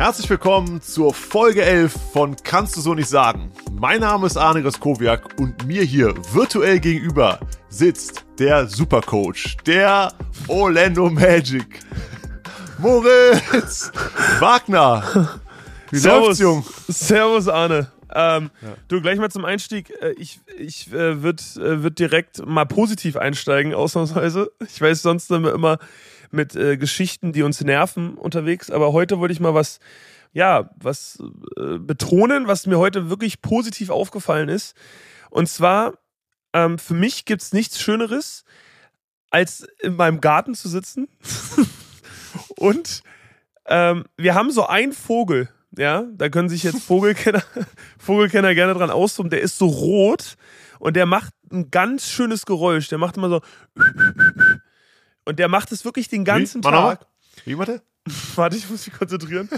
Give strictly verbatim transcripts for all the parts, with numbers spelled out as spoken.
Herzlich willkommen zur Folge elf von Kannst du so nicht sagen. Mein Name ist Arne Groskowiak und mir hier virtuell gegenüber sitzt der Supercoach, der Orlando Magic, Moritz Wagner. Wie läuft's, Jung? Servus, Arne. Ähm, ja. Du, gleich mal zum Einstieg. Ich, ich äh, würde äh, würd direkt mal positiv einsteigen, ausnahmsweise. Ich weiß, sonst sind wir immer mit äh, Geschichten, die uns nerven, unterwegs. Aber heute wollte ich mal was, ja, was äh, betonen, was mir heute wirklich positiv aufgefallen ist. Und zwar, ähm, für mich gibt es nichts Schöneres, als in meinem Garten zu sitzen. Und ähm, wir haben so einen Vogel. Ja, da können sich jetzt Vogelkenner, Vogelkenner gerne dran austoben. Der ist so rot und der macht ein ganz schönes Geräusch. Der macht immer so. Und der macht es wirklich den ganzen Wie? Tag. Wie, warte? Warte, ich muss mich konzentrieren.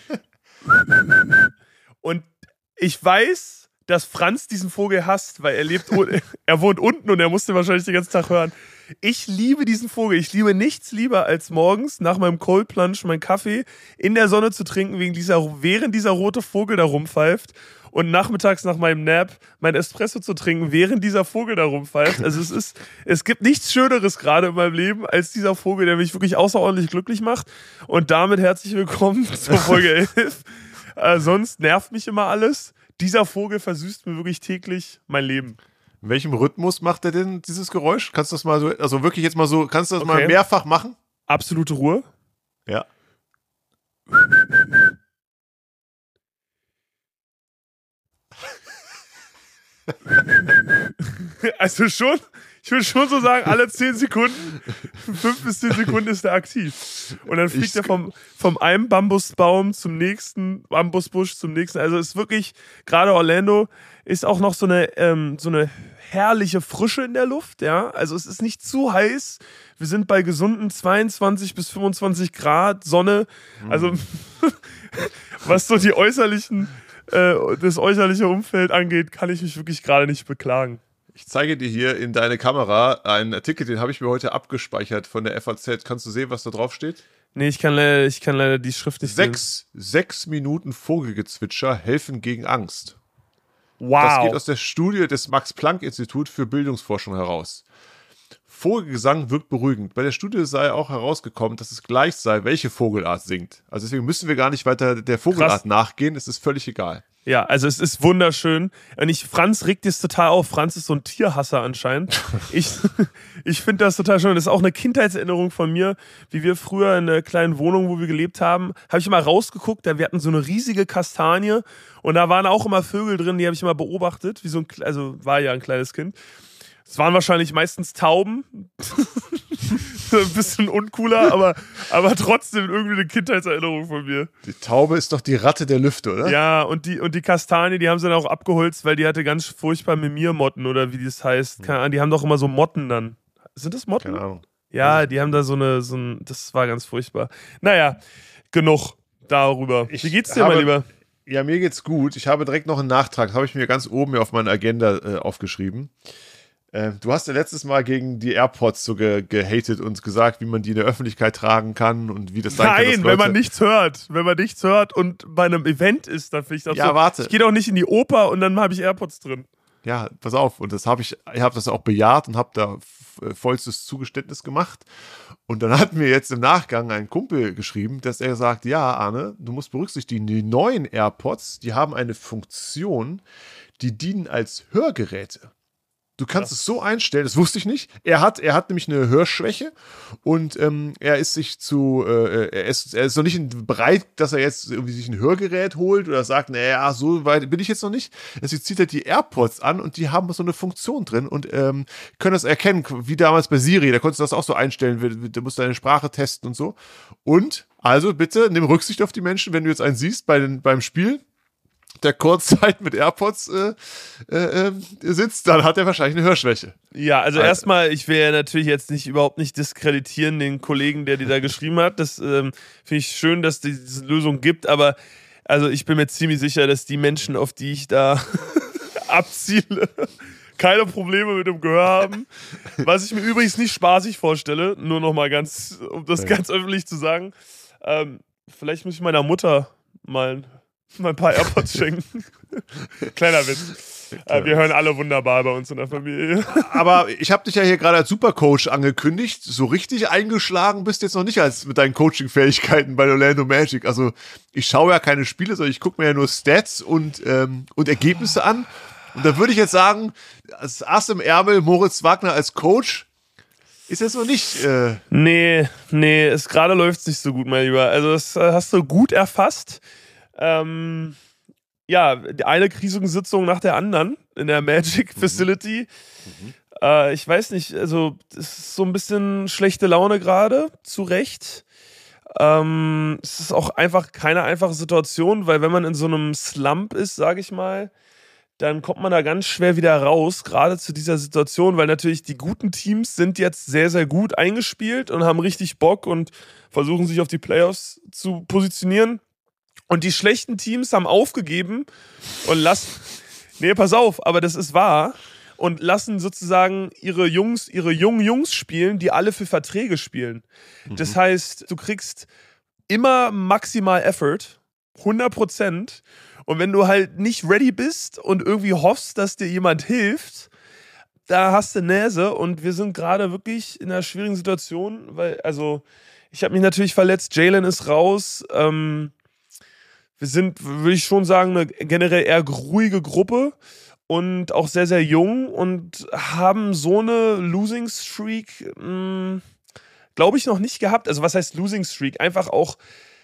Und ich weiß, dass Franz diesen Vogel hasst, weil er lebt, er wohnt unten und er musste wahrscheinlich den ganzen Tag hören. Ich liebe diesen Vogel. Ich liebe nichts lieber, als morgens nach meinem Cold Plunge meinen Kaffee in der Sonne zu trinken, wegen dieser, während dieser rote Vogel da rumpfeift. Und nachmittags nach meinem Nap mein Espresso zu trinken, während dieser Vogel da rumpfeift. Also es ist, es gibt nichts Schöneres gerade in meinem Leben, als dieser Vogel, der mich wirklich außerordentlich glücklich macht. Und damit herzlich willkommen zur Folge elf. Äh, sonst nervt mich immer alles. Dieser Vogel versüßt mir wirklich täglich mein Leben. In welchem Rhythmus macht er denn dieses Geräusch? Kannst du das mal so, also wirklich jetzt mal so, kannst du das okay. mal mehrfach machen? Absolute Ruhe. Ja. Also schon, ich würde schon so sagen, alle zehn Sekunden, fünf bis zehn Sekunden ist er aktiv. Und dann fliegt ich er vom, vom einen Bambusbaum zum nächsten, Bambusbusch zum nächsten. Also ist wirklich, gerade Orlando ist auch noch so eine, ähm, so eine herrliche Frische in der Luft, ja. Also es ist nicht zu heiß. Wir sind bei gesunden zweiundzwanzig bis fünfundzwanzig Grad Sonne. Also mhm. was so die äußerlichen das äußerliche Umfeld angeht, kann ich mich wirklich gerade nicht beklagen. Ich zeige dir hier in deine Kamera einen Artikel, den habe ich mir heute abgespeichert von der F A Z. Kannst du sehen, was da drauf steht? Nee, ich kann leider, ich kann leider die Schrift nicht sechs, sehen. Sechs Minuten Vogelgezwitscher helfen gegen Angst. Wow. Das geht aus der Studie des Max-Planck-Institut für Bildungsforschung heraus. Vogelgesang wirkt beruhigend. Bei der Studie sei auch herausgekommen, dass es gleich sei, welche Vogelart singt. Also deswegen müssen wir gar nicht weiter der Vogelart Krass. nachgehen. Es ist völlig egal. Ja, also es ist wunderschön. Und ich, Franz regt es total auf. Franz ist so ein Tierhasser anscheinend. ich ich finde das total schön. Das ist auch eine Kindheitserinnerung von mir, wie wir früher in einer kleinen Wohnung, wo wir gelebt haben, habe ich immer rausgeguckt. Da wir hatten so eine riesige Kastanie und da waren auch immer Vögel drin, die habe ich immer beobachtet. Wie so ein, also war ja ein kleines Kind. Es waren wahrscheinlich meistens Tauben. Ein bisschen uncooler, aber, aber trotzdem irgendwie eine Kindheitserinnerung von mir. Die Taube ist doch die Ratte der Lüfte, oder? Ja, und die, und die Kastanie, die haben sie dann auch abgeholzt, weil die hatte ganz furchtbar Mimir-Motten oder wie das heißt. Keine Ahnung, die haben doch immer so Motten dann. Sind das Motten? Keine Ahnung. Ja, die haben da so eine, so ein, das war ganz furchtbar. Naja, genug darüber. Ich wie geht's dir, habe, mein Lieber? Ja, mir geht's gut. Ich habe direkt noch einen Nachtrag. Das habe ich mir ganz oben hier auf meine Agenda äh, aufgeschrieben. Du hast ja letztes Mal gegen die AirPods so ge- gehatet und gesagt, wie man die in der Öffentlichkeit tragen kann und wie das sein Nein, kann. Nein, wenn man nichts hört. Wenn man nichts hört und bei einem Event ist, dann finde ich das ja, so. warte. Ich gehe doch nicht in die Oper und dann habe ich AirPods drin. Ja, pass auf. Und das habe ich, ich habe das auch bejaht und habe da vollstes Zugeständnis gemacht. Und dann hat mir jetzt im Nachgang ein Kumpel geschrieben, dass er sagt, ja, Arne, du musst berücksichtigen, die neuen AirPods, die haben eine Funktion, die dienen als Hörgeräte. Du kannst ja. es so einstellen, das wusste ich nicht. Er hat, er hat nämlich eine Hörschwäche und ähm, er ist sich zu, äh, er ist, er ist noch nicht bereit, dass er jetzt irgendwie sich ein Hörgerät holt oder sagt, naja, so weit bin ich jetzt noch nicht. Deswegen zieht er die AirPods an und die haben so eine Funktion drin und ähm, können das erkennen, wie damals bei Siri. Da konntest du das auch so einstellen, da musst du deine Sprache testen und so. Und also bitte nimm Rücksicht auf die Menschen, wenn du jetzt einen siehst bei den, beim Spiel, der Kurzzeit mit AirPods äh, äh, äh, sitzt, dann hat er wahrscheinlich eine Hörschwäche. Ja, also, also erstmal, ich will ja natürlich jetzt nicht überhaupt nicht diskreditieren, den Kollegen, der dir da geschrieben hat. Das ähm, finde ich schön, dass es diese Lösung gibt, aber also ich bin mir ziemlich sicher, dass die Menschen, auf die ich da abziele, keine Probleme mit dem Gehör haben. Was ich mir übrigens nicht spaßig vorstelle, nur noch mal ganz, um das ja. ganz öffentlich zu sagen. Ähm, vielleicht muss ich meiner Mutter mal, mal ein paar AirPods schenken. Kleiner Witz. Äh, wir hören alle wunderbar bei uns in der Familie. Aber ich habe dich ja hier gerade als Supercoach angekündigt. So richtig eingeschlagen bist du jetzt noch nicht als mit deinen Coaching-Fähigkeiten bei Orlando Magic. Also ich schaue ja keine Spiele, sondern ich gucke mir ja nur Stats und, ähm, und Ergebnisse an. Und da würde ich jetzt sagen, als Ass im Ärmel, Moritz Wagner als Coach, ist jetzt noch nicht... Äh nee, nee, es gerade läuft es nicht so gut, mein Lieber. Also das äh, hast du gut erfasst. Ähm, ja, eine Krisensitzung nach der anderen in der Magic Facility. Mhm. Äh, ich weiß nicht, also es ist so ein bisschen schlechte Laune gerade, zu Recht. Ähm, es ist auch einfach keine einfache Situation, weil wenn man in so einem Slump ist, sage ich mal, dann kommt man da ganz schwer wieder raus, gerade zu dieser Situation, weil natürlich die guten Teams sind jetzt sehr, sehr gut eingespielt und haben richtig Bock und versuchen sich auf die Playoffs zu positionieren. Und die schlechten Teams haben aufgegeben und lassen, nee, pass auf, aber das ist wahr, und lassen sozusagen ihre Jungs, ihre jungen Jungs spielen, die alle für Verträge spielen. Mhm. Das heißt, du kriegst immer maximal Effort, hundert Prozent. Und wenn du halt nicht ready bist und irgendwie hoffst, dass dir jemand hilft, da hast du Näse. Und wir sind gerade wirklich in einer schwierigen Situation, weil, also, ich habe mich natürlich verletzt, Jalen ist raus. Ähm, wir sind, würde ich schon sagen, eine generell eher ruhige Gruppe und auch sehr, sehr jung und haben so eine Losing Streak, glaube ich, noch nicht gehabt. Also, was heißt Losing Streak? Einfach auch,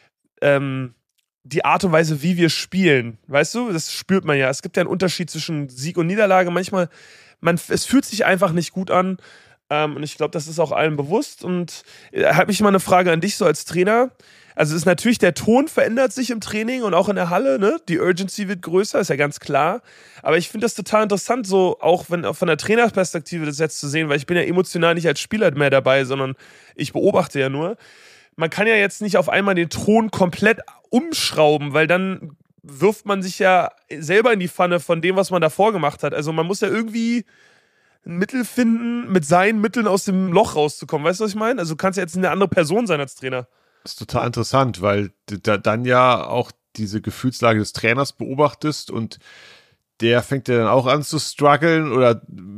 ähm, die Art und Weise, wie wir spielen, weißt du, das spürt man ja. Es gibt ja einen Unterschied zwischen Sieg und Niederlage. Manchmal, man, es fühlt sich einfach nicht gut an. Ähm, und ich glaube, das ist auch allen bewusst. Und äh, habe ich mal eine Frage an dich so als Trainer. Also ist natürlich, der Ton verändert sich im Training und auch in der Halle, ne? Die Urgency wird größer, ist ja ganz klar. Aber ich finde das total interessant, so auch wenn von der Trainerperspektive das jetzt zu sehen, weil ich bin ja emotional nicht als Spieler mehr dabei, sondern ich beobachte ja nur. Man kann ja jetzt nicht auf einmal den Ton komplett umschrauben, weil dann wirft man sich ja selber in die Pfanne von dem, was man davor gemacht hat. Also man muss ja irgendwie ein Mittel finden, mit seinen Mitteln aus dem Loch rauszukommen. Weißt du, was ich meine? Also du kannst ja jetzt eine andere Person sein als Trainer. Das ist total interessant, weil du da dann ja auch diese Gefühlslage des Trainers beobachtest und der fängt ja dann auch an zu strugglen oder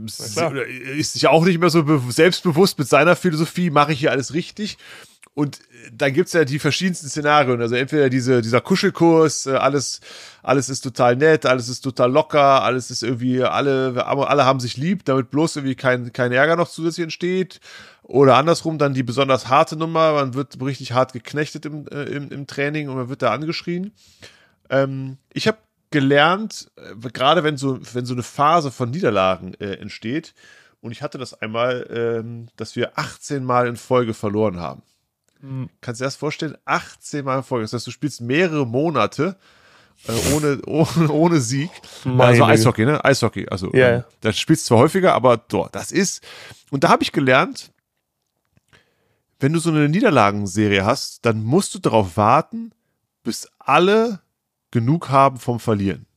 ist sich auch nicht mehr so selbstbewusst mit seiner Philosophie, mache ich hier alles richtig? Und dann gibt's ja die verschiedensten Szenarien. Also entweder diese, dieser Kuschelkurs, alles, alles ist total nett, alles ist total locker, alles ist irgendwie, alle, alle haben sich lieb, damit bloß irgendwie kein, kein Ärger noch zusätzlich entsteht. Oder andersrum dann die besonders harte Nummer, man wird richtig hart geknechtet im, äh, im, im Training und man wird da angeschrien. Ähm, ich habe gelernt, äh, gerade wenn so, wenn so eine Phase von Niederlagen äh, entsteht, und ich hatte das einmal, ähm, dass wir achtzehn Mal in Folge verloren haben. Kannst du dir das vorstellen? achtzehn Mal in Folge. Das heißt, du spielst mehrere Monate äh, ohne, ohne, ohne Sieg. Meine also Eishockey, ne? Eishockey. Also, ja, ähm, ja. da spielst du zwar häufiger, aber doch, das ist. Und da habe ich gelernt, wenn du so eine Niederlagenserie hast, dann musst du darauf warten, bis alle genug haben vom Verlieren.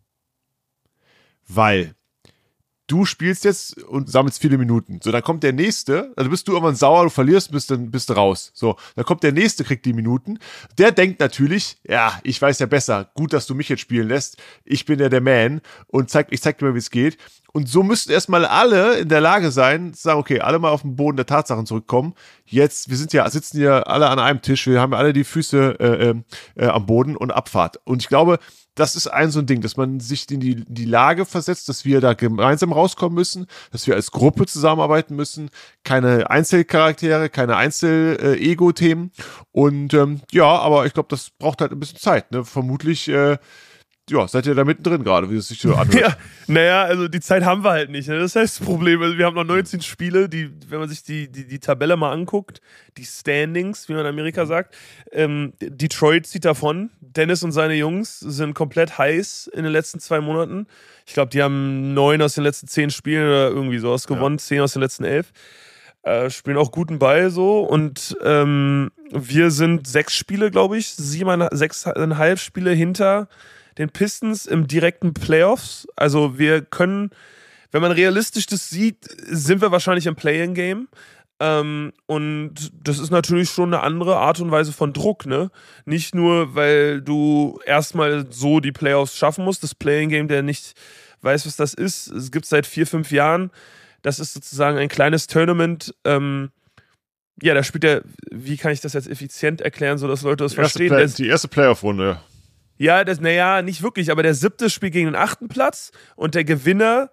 Weil du spielst jetzt und sammelst viele Minuten. So, dann kommt der Nächste, also bist du irgendwann sauer, du verlierst, bist dann bist du raus. So, dann kommt der Nächste, kriegt die Minuten. Der denkt natürlich, ja, ich weiß ja besser, gut, dass du mich jetzt spielen lässt. Ich bin ja der Man und zeig, ich zeig dir mal, wie es geht. Und so müssten erstmal alle in der Lage sein, zu sagen, okay, alle mal auf den Boden der Tatsachen zurückkommen. Jetzt, wir sind ja, sitzen hier alle an einem Tisch, wir haben alle die Füße äh, äh, am Boden und Abfahrt. Und ich glaube, das ist ein so ein Ding, dass man sich in die, die Lage versetzt, dass wir da gemeinsam rauskommen müssen, dass wir als Gruppe zusammenarbeiten müssen, keine Einzelcharaktere, keine Einzel-Ego-Themen. Und ähm, ja, aber ich glaube, das braucht halt ein bisschen Zeit. Ne? Vermutlich äh, ja, seid ihr da mittendrin gerade, wie es sich so anhört. Ja, naja, also die Zeit haben wir halt nicht. Ne? Das heißt das Problem. Also wir haben noch neunzehn Spiele, die, wenn man sich die, die, die Tabelle mal anguckt, die Standings, wie man in Amerika sagt, ähm, Detroit zieht davon. Dennis und seine Jungs sind komplett heiß in den letzten zwei Monaten. Ich glaube, die haben neun aus den letzten zehn Spielen oder irgendwie sowas gewonnen, ja. zehn aus den letzten elf. Äh, spielen auch guten Ball so. Und ähm, wir sind sechs Spiele, glaube ich, sieben, sechseinhalb Spiele hinter den Pistons im direkten Playoffs. Also wir können, wenn man realistisch das sieht, sind wir wahrscheinlich im Play-in-Game. Ähm, und das ist natürlich schon eine andere Art und Weise von Druck, ne? Nicht nur, weil du erstmal so die Playoffs schaffen musst, das Playing-Game, der nicht weiß, was das ist, es gibt es seit vier, fünf Jahren. Das ist sozusagen ein kleines Tournament. Ähm, ja, da spielt er, wie kann ich das jetzt effizient erklären, sodass Leute das die erste verstehen? Play- Das, die erste Playoff-Runde. ja, das, naja, nicht wirklich, aber der siebte spielt gegen den achten Platz und der Gewinner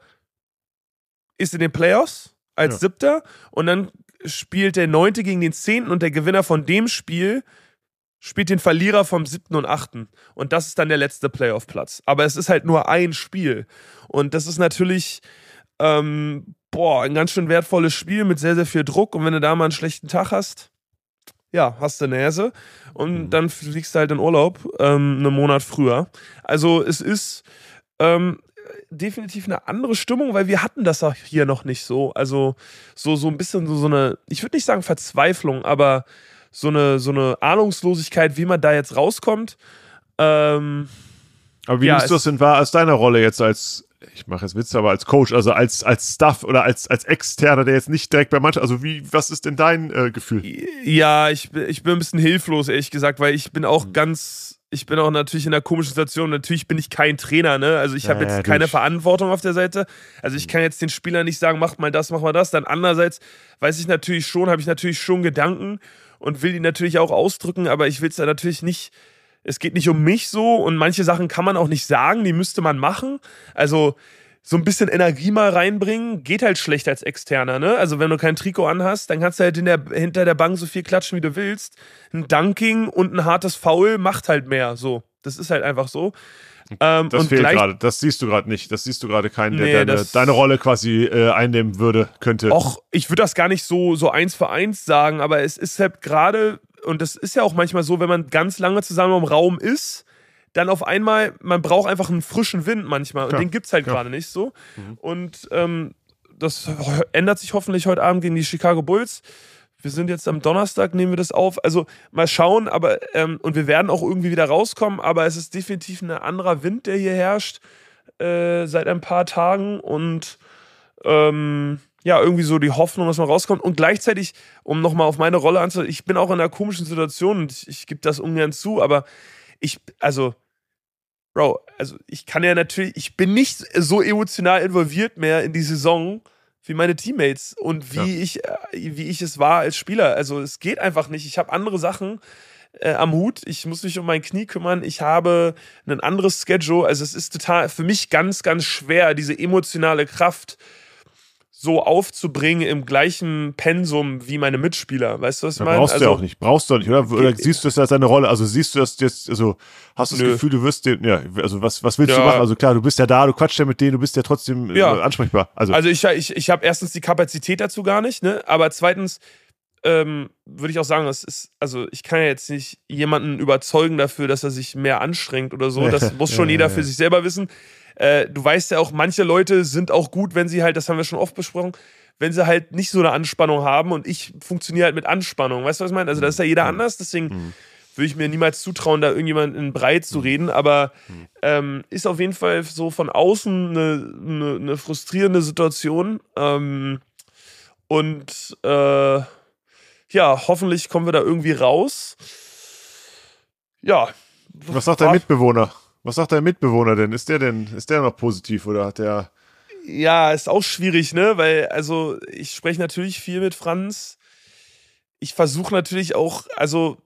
ist in den Playoffs als Ja. siebter und dann spielt der neunte gegen den zehnten und der Gewinner von dem Spiel spielt den Verlierer vom siebten und achten Und das ist dann der letzte Playoff-Platz. Aber es ist halt nur ein Spiel. Und das ist natürlich ähm, boah, ein ganz schön wertvolles Spiel mit sehr, sehr viel Druck. Und wenn du da mal einen schlechten Tag hast, ja, hast du Näse. Und Mhm. dann fliegst du halt in Urlaub ähm, einen Monat früher. Also es ist ähm, definitiv eine andere Stimmung, weil wir hatten das auch hier noch nicht so. Also so, so ein bisschen so, so eine, ich würde nicht sagen Verzweiflung, aber so eine, so eine Ahnungslosigkeit, wie man da jetzt rauskommt. Ähm, Aber wie ja, nimmst du es- das denn wahr aus deiner Rolle jetzt als, ich mache jetzt Witze, aber als Coach, also als, als Staff oder als, als Externer, der jetzt nicht direkt bei Mannschaft, also wie, was ist denn dein äh, Gefühl? Ja, ich, bin- ich bin ein bisschen hilflos, ehrlich gesagt, weil ich bin Mhm. auch ganz, ich bin auch natürlich in einer komischen Situation. Natürlich bin ich kein Trainer, ne? Also ich habe Ja, ja, jetzt keine durch. Verantwortung auf der Seite. Also ich kann jetzt den Spielern nicht sagen, mach mal das, mach mal das. Dann andererseits weiß ich natürlich schon, habe ich natürlich schon Gedanken und will die natürlich auch ausdrücken, aber ich will es da natürlich nicht, es geht nicht um mich so und manche Sachen kann man auch nicht sagen, die müsste man machen. Also so ein bisschen Energie mal reinbringen, geht halt schlecht als Externer, ne? Also wenn du kein Trikot anhast, dann kannst du halt in der, hinter der Bank so viel klatschen, wie du willst. Ein Dunking und ein hartes Foul macht halt mehr, so. Das ist halt einfach so. Ähm, Das und fehlt gleich, gerade, das siehst du gerade nicht. Das siehst du gerade keinen, der Nee, deine, das- deine Rolle quasi äh, einnehmen würde, könnte. Och, ich würde das gar nicht so, so eins für eins sagen, aber es ist halt gerade, und das ist ja auch manchmal so, wenn man ganz lange zusammen im Raum ist, dann auf einmal, man braucht einfach einen frischen Wind manchmal und Klar, den gibt's halt klar. gerade nicht so. Mhm. Und ähm, das ändert sich hoffentlich heute Abend gegen die Chicago Bulls. Wir sind jetzt am Donnerstag, nehmen wir das auf. Also mal schauen, aber ähm, und wir werden auch irgendwie wieder rauskommen, aber es ist definitiv ein anderer Wind, der hier herrscht äh, seit ein paar Tagen und ähm, ja, irgendwie so die Hoffnung, dass man rauskommt. Und gleichzeitig, um nochmal auf meine Rolle anzuhören, ich bin auch in einer komischen Situation und ich, ich gebe das ungern zu, aber ich, also, Bro, also ich kann ja natürlich, ich bin nicht so emotional involviert mehr in die Saison wie meine Teammates und wie, Ja. ich, äh, wie ich es war als Spieler. Also es geht einfach nicht. Ich habe andere Sachen äh, am Hut. Ich muss mich um mein Knie kümmern. Ich habe ein anderes Schedule. Also es ist total für mich ganz, ganz schwer, diese emotionale Kraft so aufzubringen im gleichen Pensum wie meine Mitspieler. Weißt du, was ich Ja, meine? brauchst du Also, ja auch nicht. Brauchst du auch nicht, oder? Oder Ge- siehst du das als deine Rolle? Also siehst du das jetzt, also hast du das Nö. Gefühl, du wirst den, ja, also was, was willst Ja. du machen? Also klar, du bist ja da, du quatschst ja mit denen, du bist ja trotzdem äh, Ja. ansprechbar. Also, Also ich, ich, ich habe erstens die Kapazität dazu gar nicht, ne? Aber zweitens ähm, würde ich auch sagen, das ist, also ich kann ja jetzt nicht jemanden überzeugen dafür, dass er sich mehr anstrengt oder so. Das muss schon Ja, jeder ja, für ja. sich selber wissen. Äh, du weißt ja auch, manche Leute sind auch gut, wenn sie halt, das haben wir schon oft besprochen, wenn sie halt nicht so eine Anspannung haben und ich funktioniere halt mit Anspannung. Weißt du, was ich meine? Also da ist ja jeder anders, deswegen Mhm. würde ich mir niemals zutrauen, da irgendjemanden in Breit zu reden, aber Mhm. ähm, ist auf jeden Fall so von außen eine, eine, eine frustrierende Situation. Ähm, und äh, ja, hoffentlich kommen wir da irgendwie raus. Ja. was sagt dein Mitbewohner? Was sagt dein Mitbewohner denn? Ist der denn, ist der noch positiv oder hat der. Ja, ist auch schwierig, ne? Weil, also, ich spreche natürlich viel mit Franz. Ich versuche natürlich auch, also,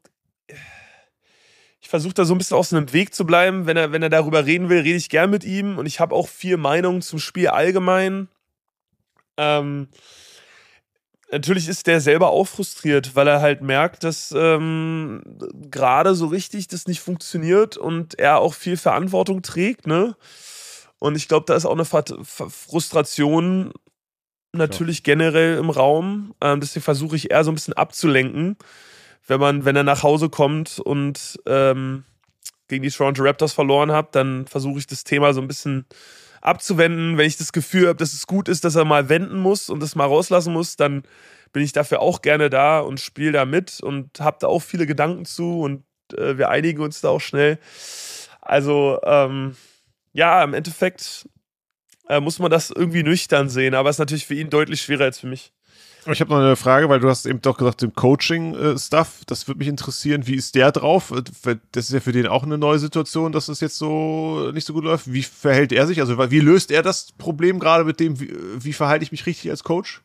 ich versuche da so ein bisschen aus einem Weg zu bleiben. Wenn er, wenn er darüber reden will, rede ich gern mit ihm. Und ich habe auch viel Meinung zum Spiel allgemein. Ähm, natürlich ist der selber auch frustriert, weil er halt merkt, dass ähm, gerade so richtig das nicht funktioniert und er auch viel Verantwortung trägt, ne? Und ich glaube, da ist auch eine Ver- Ver- Frustration natürlich generell im Raum. Ähm, deswegen versuche ich eher so ein bisschen abzulenken, wenn man, wenn er nach Hause kommt und ähm, gegen die Toronto Raptors verloren hat, dann versuche ich das Thema so ein bisschen abzuwenden. Wenn ich das Gefühl habe, dass es gut ist, dass er mal wenden muss und das mal rauslassen muss, dann bin ich dafür auch gerne da und spiele da mit und habe da auch viele Gedanken zu und äh, wir einigen uns da auch schnell. Also, ähm, ja, im Endeffekt äh, muss man das irgendwie nüchtern sehen, aber es ist natürlich für ihn deutlich schwerer als für mich. Ich habe noch eine Frage, weil du hast eben doch gesagt, dem Coaching-Stuff, das würde mich interessieren. Wie ist der drauf? Das ist ja für den auch eine neue Situation, dass es jetzt so nicht so gut läuft. Wie verhält er sich? Also wie löst er das Problem gerade mit dem, wie, wie verhalte ich mich richtig als Coach?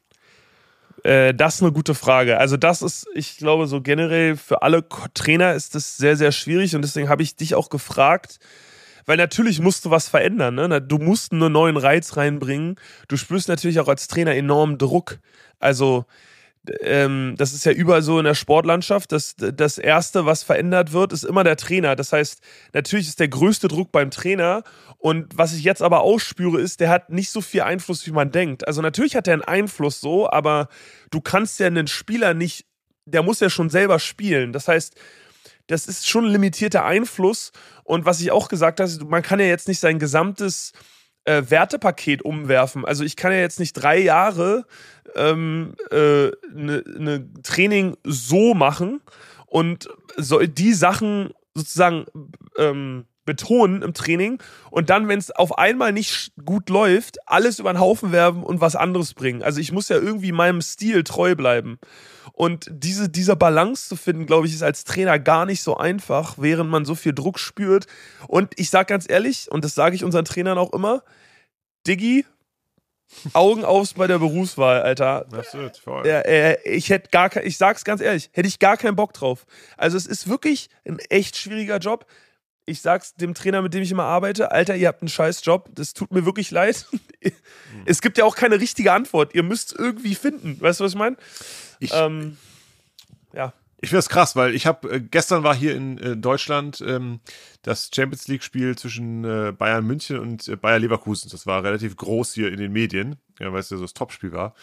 Äh, das ist eine gute Frage. Also das ist, ich glaube, so generell für alle Ko- Trainer ist das sehr, sehr schwierig und deswegen habe ich dich auch gefragt, weil natürlich musst du was verändern. Ne? Du musst einen neuen Reiz reinbringen. Du spürst natürlich auch als Trainer enormen Druck. Also ähm, das ist ja überall so in der Sportlandschaft. Das, das Erste, was verändert wird, ist immer der Trainer. Das heißt, natürlich ist der größte Druck beim Trainer. Und was ich jetzt aber ausspüre, ist, der hat nicht so viel Einfluss, wie man denkt. Also natürlich hat er einen Einfluss so, aber du kannst ja einen Spieler nicht, der muss ja schon selber spielen. Das heißt, das ist schon ein limitierter Einfluss. Und was ich auch gesagt habe, man kann ja jetzt nicht sein gesamtes äh, Wertepaket umwerfen. Also ich kann ja jetzt nicht drei Jahre ähm, äh, ne, ne Training so machen und so, die Sachen sozusagen ähm, betonen im Training und dann, wenn es auf einmal nicht gut läuft, alles über den Haufen werfen und was anderes bringen. Also ich muss ja irgendwie meinem Stil treu bleiben. Und diese, diese Balance zu finden, glaube ich, ist als Trainer gar nicht so einfach, während man so viel Druck spürt. Und ich sage ganz ehrlich, und das sage ich unseren Trainern auch immer, Diggi, Augen auf bei der Berufswahl, Alter. Absolut, voll. Ja, äh, ich hätte gar kein, ich sag's ganz ehrlich, hätte ich gar keinen Bock drauf. Also es ist wirklich ein echt schwieriger Job. Ich sag's dem Trainer, mit dem ich immer arbeite, Alter, ihr habt einen scheiß Job, das tut mir wirklich leid. Es gibt ja auch keine richtige Antwort. Ihr müsst irgendwie finden. Weißt du, was ich meine? Ich, ähm, ja. Ich finde das krass, weil ich habe, äh, gestern war hier in äh, Deutschland ähm, das Champions League-Spiel zwischen äh, Bayern München und äh, Bayer Leverkusen. Das war relativ groß hier in den Medien, ja, weil es ja so das Topspiel war.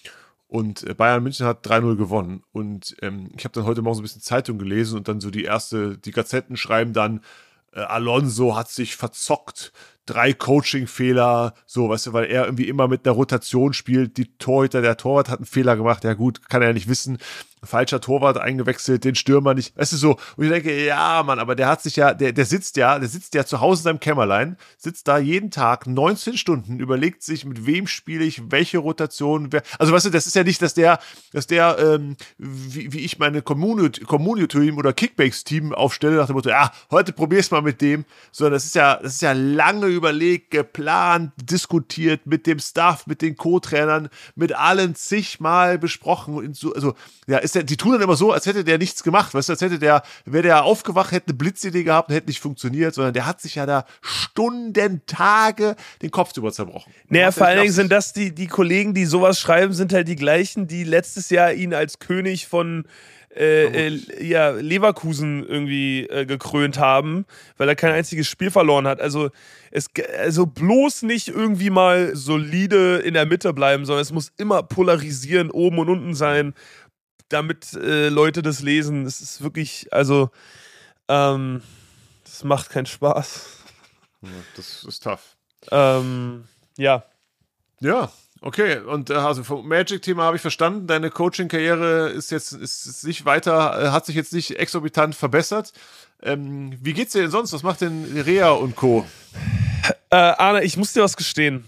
Und äh, Bayern München hat drei null gewonnen. Und ähm, ich habe dann heute Morgen so ein bisschen Zeitung gelesen und dann so die erste, die Gazetten schreiben dann, äh, Alonso hat sich verzockt, drei Coaching-Fehler, so, weißt du, weil er irgendwie immer mit einer Rotation spielt, die Torhüter, der Torwart hat einen Fehler gemacht, ja gut, kann er ja nicht wissen, falscher Torwart eingewechselt, den Stürmer nicht, weißt du, so, und ich denke, ja, Mann, aber der hat sich ja, der, der sitzt ja, der sitzt ja zu Hause in seinem Kämmerlein, sitzt da jeden Tag neunzehn Stunden, überlegt sich, mit wem spiele ich, welche Rotation, wer, also weißt du, das ist ja nicht, dass der, dass der, ähm, wie, wie ich meine Community, Community-Team oder Kickbacks-Team aufstelle, nach dem Motto, ja, heute probier's mal mit dem, sondern das ist ja, das ist ja lange überlegt, geplant, diskutiert mit dem Staff, mit den Co-Trainern, mit allen zigmal besprochen. Also, ja, ist der, die tun dann immer so, als hätte der nichts gemacht, weißt du, als hätte der, wäre der aufgewacht, hätte eine Blitzidee gehabt und hätte nicht funktioniert, sondern der hat sich ja da Stunden, Tage den Kopf drüber zerbrochen. Naja, vor allen Dingen sind das die, die Kollegen, die sowas schreiben, sind halt die gleichen, die letztes Jahr ihn als König von Äh, äh, ja, Leverkusen irgendwie äh, gekrönt haben, weil er kein einziges Spiel verloren hat. Also, es, also bloß nicht irgendwie mal solide in der Mitte bleiben, sondern es muss immer polarisieren, oben und unten sein, damit äh, Leute das lesen. Das ist wirklich, also, ähm, das macht keinen Spaß. Ja, das ist tough. Ähm, ja. Ja. Okay, und äh, also vom Magic-Thema habe ich verstanden, deine Coaching-Karriere ist jetzt ist, ist nicht weiter, äh, hat sich jetzt nicht exorbitant verbessert. Ähm, wie geht's dir denn sonst? Was macht denn Rea und Co.? Äh, Arne, ich muss dir was gestehen.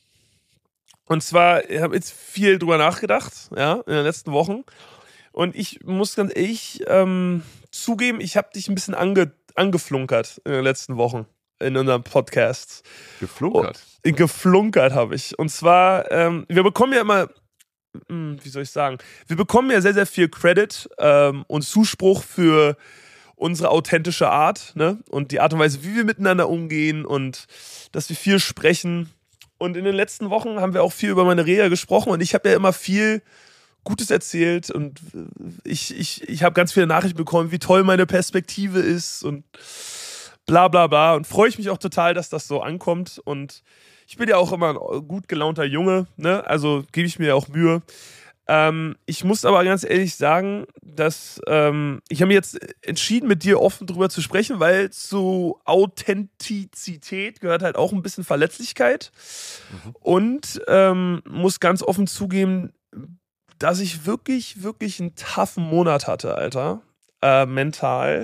Und zwar, ich habe jetzt viel drüber nachgedacht, ja, in den letzten Wochen. Und ich muss ganz ehrlich ähm, zugeben, ich habe dich ein bisschen ange, angeflunkert in den letzten Wochen in unserem Podcast. Geflunkert? Oh, geflunkert habe ich. Und zwar, ähm, wir bekommen ja immer, mh, wie soll ich sagen, wir bekommen ja sehr, sehr viel Credit ähm, und Zuspruch für unsere authentische Art, ne? Und die Art und Weise, wie wir miteinander umgehen und dass wir viel sprechen. Und in den letzten Wochen haben wir auch viel über meine Reha gesprochen und ich habe ja immer viel Gutes erzählt und ich, ich, ich habe ganz viele Nachrichten bekommen, wie toll meine Perspektive ist und bla bla bla, und freue ich mich auch total, dass das so ankommt, und ich bin ja auch immer ein gut gelaunter Junge, ne? Also gebe ich mir ja auch Mühe. Ähm, ich muss aber ganz ehrlich sagen, dass ähm, ich habe mir jetzt entschieden, mit dir offen drüber zu sprechen, weil zu Authentizität gehört halt auch ein bisschen Verletzlichkeit, mhm. und ähm, muss ganz offen zugeben, dass ich wirklich, wirklich einen toughen Monat hatte, Alter, äh, mental.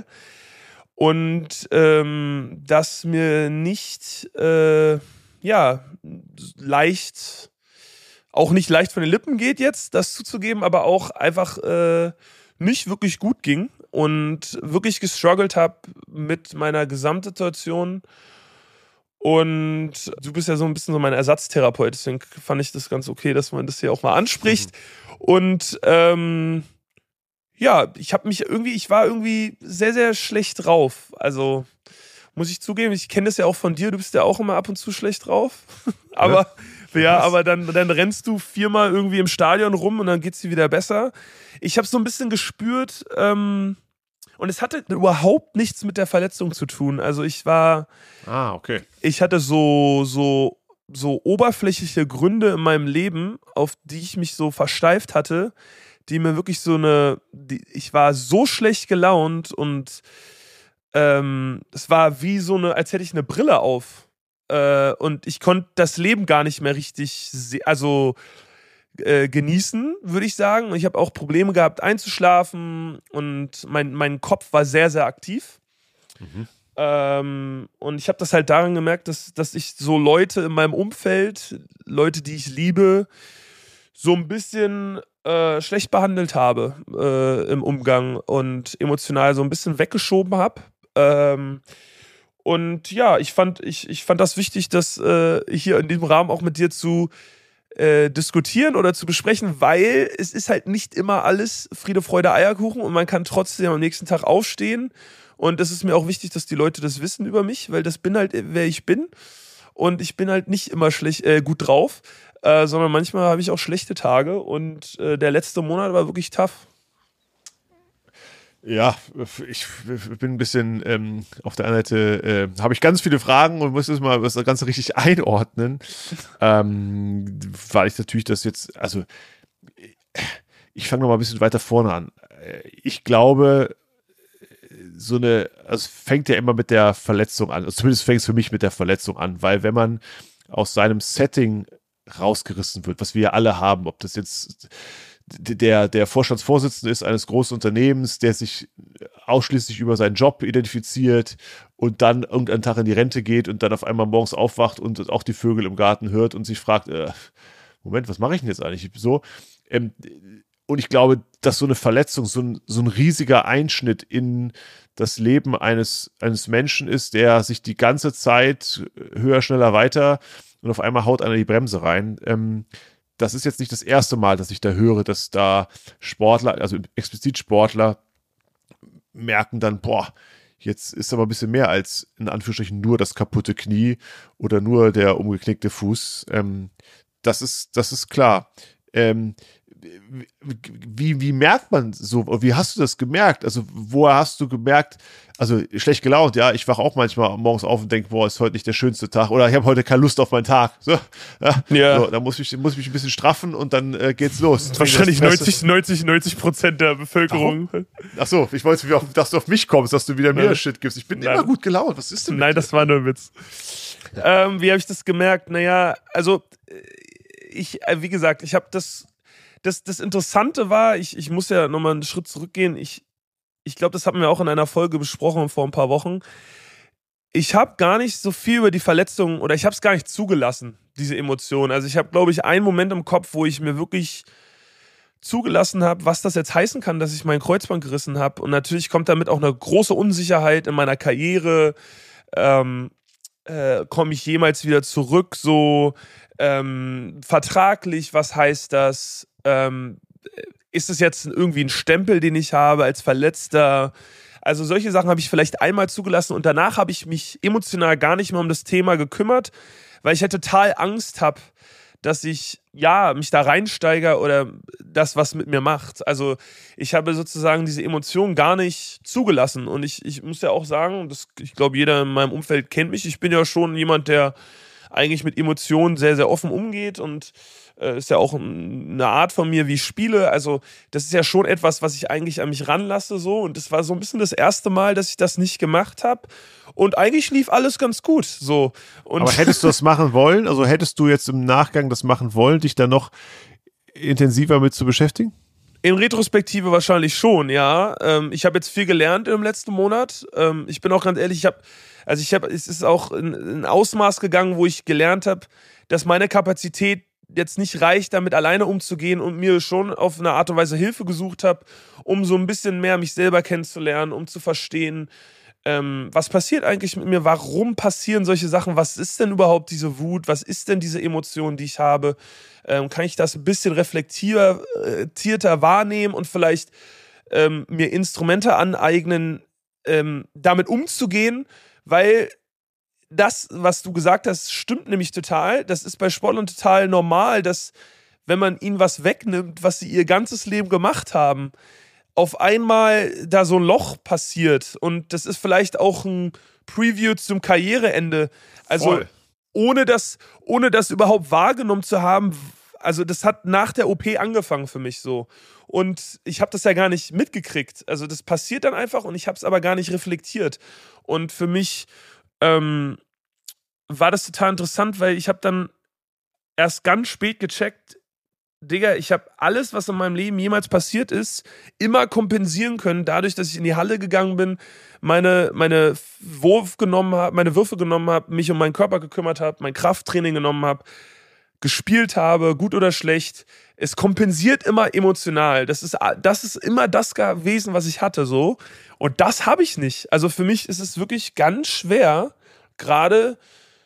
Und ähm, das mir nicht äh, ja, leicht auch nicht leicht von den Lippen geht jetzt, das zuzugeben, aber auch einfach äh, nicht wirklich gut ging und wirklich gestruggelt habe mit meiner Gesamtsituation. Und du bist ja so ein bisschen so mein Ersatztherapeut, deswegen fand ich das ganz okay, dass man das hier auch mal anspricht. Mhm. Und ähm, ja, ich habe mich irgendwie, ich war irgendwie sehr, sehr schlecht drauf. Also muss ich zugeben, ich kenne das ja auch von dir, du bist ja auch immer ab und zu schlecht drauf. aber ja, ja aber dann, dann rennst du viermal irgendwie im Stadion rum und dann geht's dir wieder besser. Ich habe so ein bisschen gespürt, ähm, und es hatte überhaupt nichts mit der Verletzung zu tun. Also ich war, ah, okay. ich hatte so, so, so oberflächliche Gründe in meinem Leben, auf die ich mich so versteift hatte, die mir wirklich so eine, die, ich war so schlecht gelaunt und ähm, es war wie so eine, als hätte ich eine Brille auf. Äh, und ich konnte das Leben gar nicht mehr richtig, se- also äh, genießen, würde ich sagen. Und ich habe auch Probleme gehabt einzuschlafen und mein, mein Kopf war sehr, sehr aktiv. Mhm. Ähm, und ich habe das halt daran gemerkt, dass, dass ich so Leute in meinem Umfeld, Leute, die ich liebe, so ein bisschen äh, schlecht behandelt habe äh, im Umgang und emotional so ein bisschen weggeschoben habe. Ähm, und ja, ich fand, ich, ich fand das wichtig, das äh, hier in diesem Rahmen auch mit dir zu äh, diskutieren oder zu besprechen, weil es ist halt nicht immer alles Friede, Freude, Eierkuchen und man kann trotzdem am nächsten Tag aufstehen. Und es ist mir auch wichtig, dass die Leute das wissen über mich, weil das bin halt, wer ich bin. Und ich bin halt nicht immer schlecht, äh, gut drauf, äh, sondern manchmal habe ich auch schlechte Tage. Und äh, der letzte Monat war wirklich tough. Ja, ich bin ein bisschen ähm, auf der einen Seite äh, habe ich ganz viele Fragen und muss das mal das Ganze richtig einordnen, ähm, weil ich natürlich das jetzt, also ich fange noch mal ein bisschen weiter vorne an. Ich glaube, so eine, also es fängt ja immer mit der Verletzung an, also zumindest fängt es für mich mit der Verletzung an, weil wenn man aus seinem Setting rausgerissen wird, was wir ja alle haben, ob das jetzt der, der Vorstandsvorsitzende ist eines großen Unternehmens, der sich ausschließlich über seinen Job identifiziert und dann irgendeinen Tag in die Rente geht und dann auf einmal morgens aufwacht und auch die Vögel im Garten hört und sich fragt, äh, Moment, was mache ich denn jetzt eigentlich? So, ähm, und ich glaube, dass so eine Verletzung, so ein, so ein riesiger Einschnitt in das Leben eines, eines Menschen ist, der sich die ganze Zeit höher, schneller, weiter und auf einmal haut einer die Bremse rein. Ähm, das ist jetzt nicht das erste Mal, dass ich da höre, dass da Sportler, also explizit Sportler, merken dann, boah, jetzt ist aber ein bisschen mehr als in Anführungsstrichen nur das kaputte Knie oder nur der umgeknickte Fuß. Ähm, das ist, das ist klar. Ähm, wie, wie merkt man so, wie hast du das gemerkt? Also, woher hast du gemerkt, also schlecht gelaunt, ja, ich wache auch manchmal morgens auf und denke, boah, ist heute nicht der schönste Tag oder ich habe heute keine Lust auf meinen Tag. So, ja, ja. So, da muss ich, muss ich mich ein bisschen straffen und dann äh, geht's los. Wahrscheinlich neunzig, neunzig, neunzig Prozent der Bevölkerung. Warum? Ach so, ich wollte, dass du auf mich kommst, dass du wieder mehr Shit gibst. Ich bin Nein. immer gut gelaunt. Was ist denn mit Nein, dir? Das war nur ein Witz. Ja. Ähm, wie habe ich das gemerkt? Naja, also ich, wie gesagt, ich habe das Das, das Interessante war, ich, ich muss ja nochmal einen Schritt zurückgehen, ich, ich glaube, das hatten wir auch in einer Folge besprochen vor ein paar Wochen. Ich habe gar nicht so viel über die Verletzung oder ich habe es gar nicht zugelassen, diese Emotionen. Also ich habe, glaube ich, einen Moment im Kopf, wo ich mir wirklich zugelassen habe, was das jetzt heißen kann, dass ich mein Kreuzband gerissen habe. Und natürlich kommt damit auch eine große Unsicherheit in meiner Karriere. Ähm, äh, komme ich jemals wieder zurück? So ähm, vertraglich, was heißt das? Ähm, ist es jetzt irgendwie ein Stempel, den ich habe als Verletzter? Also solche Sachen habe ich vielleicht einmal zugelassen und danach habe ich mich emotional gar nicht mehr um das Thema gekümmert, weil ich halt total Angst habe, dass ich ja mich da reinsteige oder das was mit mir macht. Also ich habe sozusagen diese Emotionen gar nicht zugelassen und ich, ich muss ja auch sagen, das, ich glaube, jeder in meinem Umfeld kennt mich. Ich bin ja schon jemand, der eigentlich mit Emotionen sehr, sehr offen umgeht und äh, ist ja auch eine Art von mir, wie ich spiele. Also das ist ja schon etwas, was ich eigentlich an mich ranlasse so und das war so ein bisschen das erste Mal, dass ich das nicht gemacht habe und eigentlich lief alles ganz gut so. Und aber hättest du das machen wollen? Also hättest du jetzt im Nachgang das machen wollen, dich da noch intensiver mit zu beschäftigen? In Retrospektive wahrscheinlich schon, ja. Ähm, ich habe jetzt viel gelernt im letzten Monat. Ähm, ich bin auch ganz ehrlich, ich habe, also ich habe, es ist auch in ein Ausmaß gegangen, wo ich gelernt habe, dass meine Kapazität jetzt nicht reicht, damit alleine umzugehen und mir schon auf eine Art und Weise Hilfe gesucht habe, um so ein bisschen mehr mich selber kennenzulernen, um zu verstehen, ähm, was passiert eigentlich mit mir, warum passieren solche Sachen, was ist denn überhaupt diese Wut, was ist denn diese Emotion, die ich habe, ähm, kann ich das ein bisschen reflektierter wahrnehmen und vielleicht ähm, mir Instrumente aneignen, ähm, damit umzugehen, weil das, was du gesagt hast, stimmt nämlich total. Das ist bei Sportlern total normal, dass, wenn man ihnen was wegnimmt, was sie ihr ganzes Leben gemacht haben, auf einmal da so ein Loch passiert. Und das ist vielleicht auch ein Preview zum Karriereende. Also Voll. ohne das, ohne das überhaupt wahrgenommen zu haben, also das hat nach der O P angefangen für mich so. Und ich habe das ja gar nicht mitgekriegt. Also das passiert dann einfach und ich habe es aber gar nicht reflektiert. Und für mich ähm, war das total interessant, weil ich habe dann erst ganz spät gecheckt, Digga, ich habe alles, was in meinem Leben jemals passiert ist, immer kompensieren können, dadurch, dass ich in die Halle gegangen bin, meine, meine, Wurf genommen hab, meine Würfe genommen habe, mich um meinen Körper gekümmert habe, mein Krafttraining genommen habe, gespielt habe, gut oder schlecht. Es kompensiert immer emotional. Das ist, das ist immer das gewesen, was ich hatte, so. Und das habe ich nicht. Also für mich ist es wirklich ganz schwer, gerade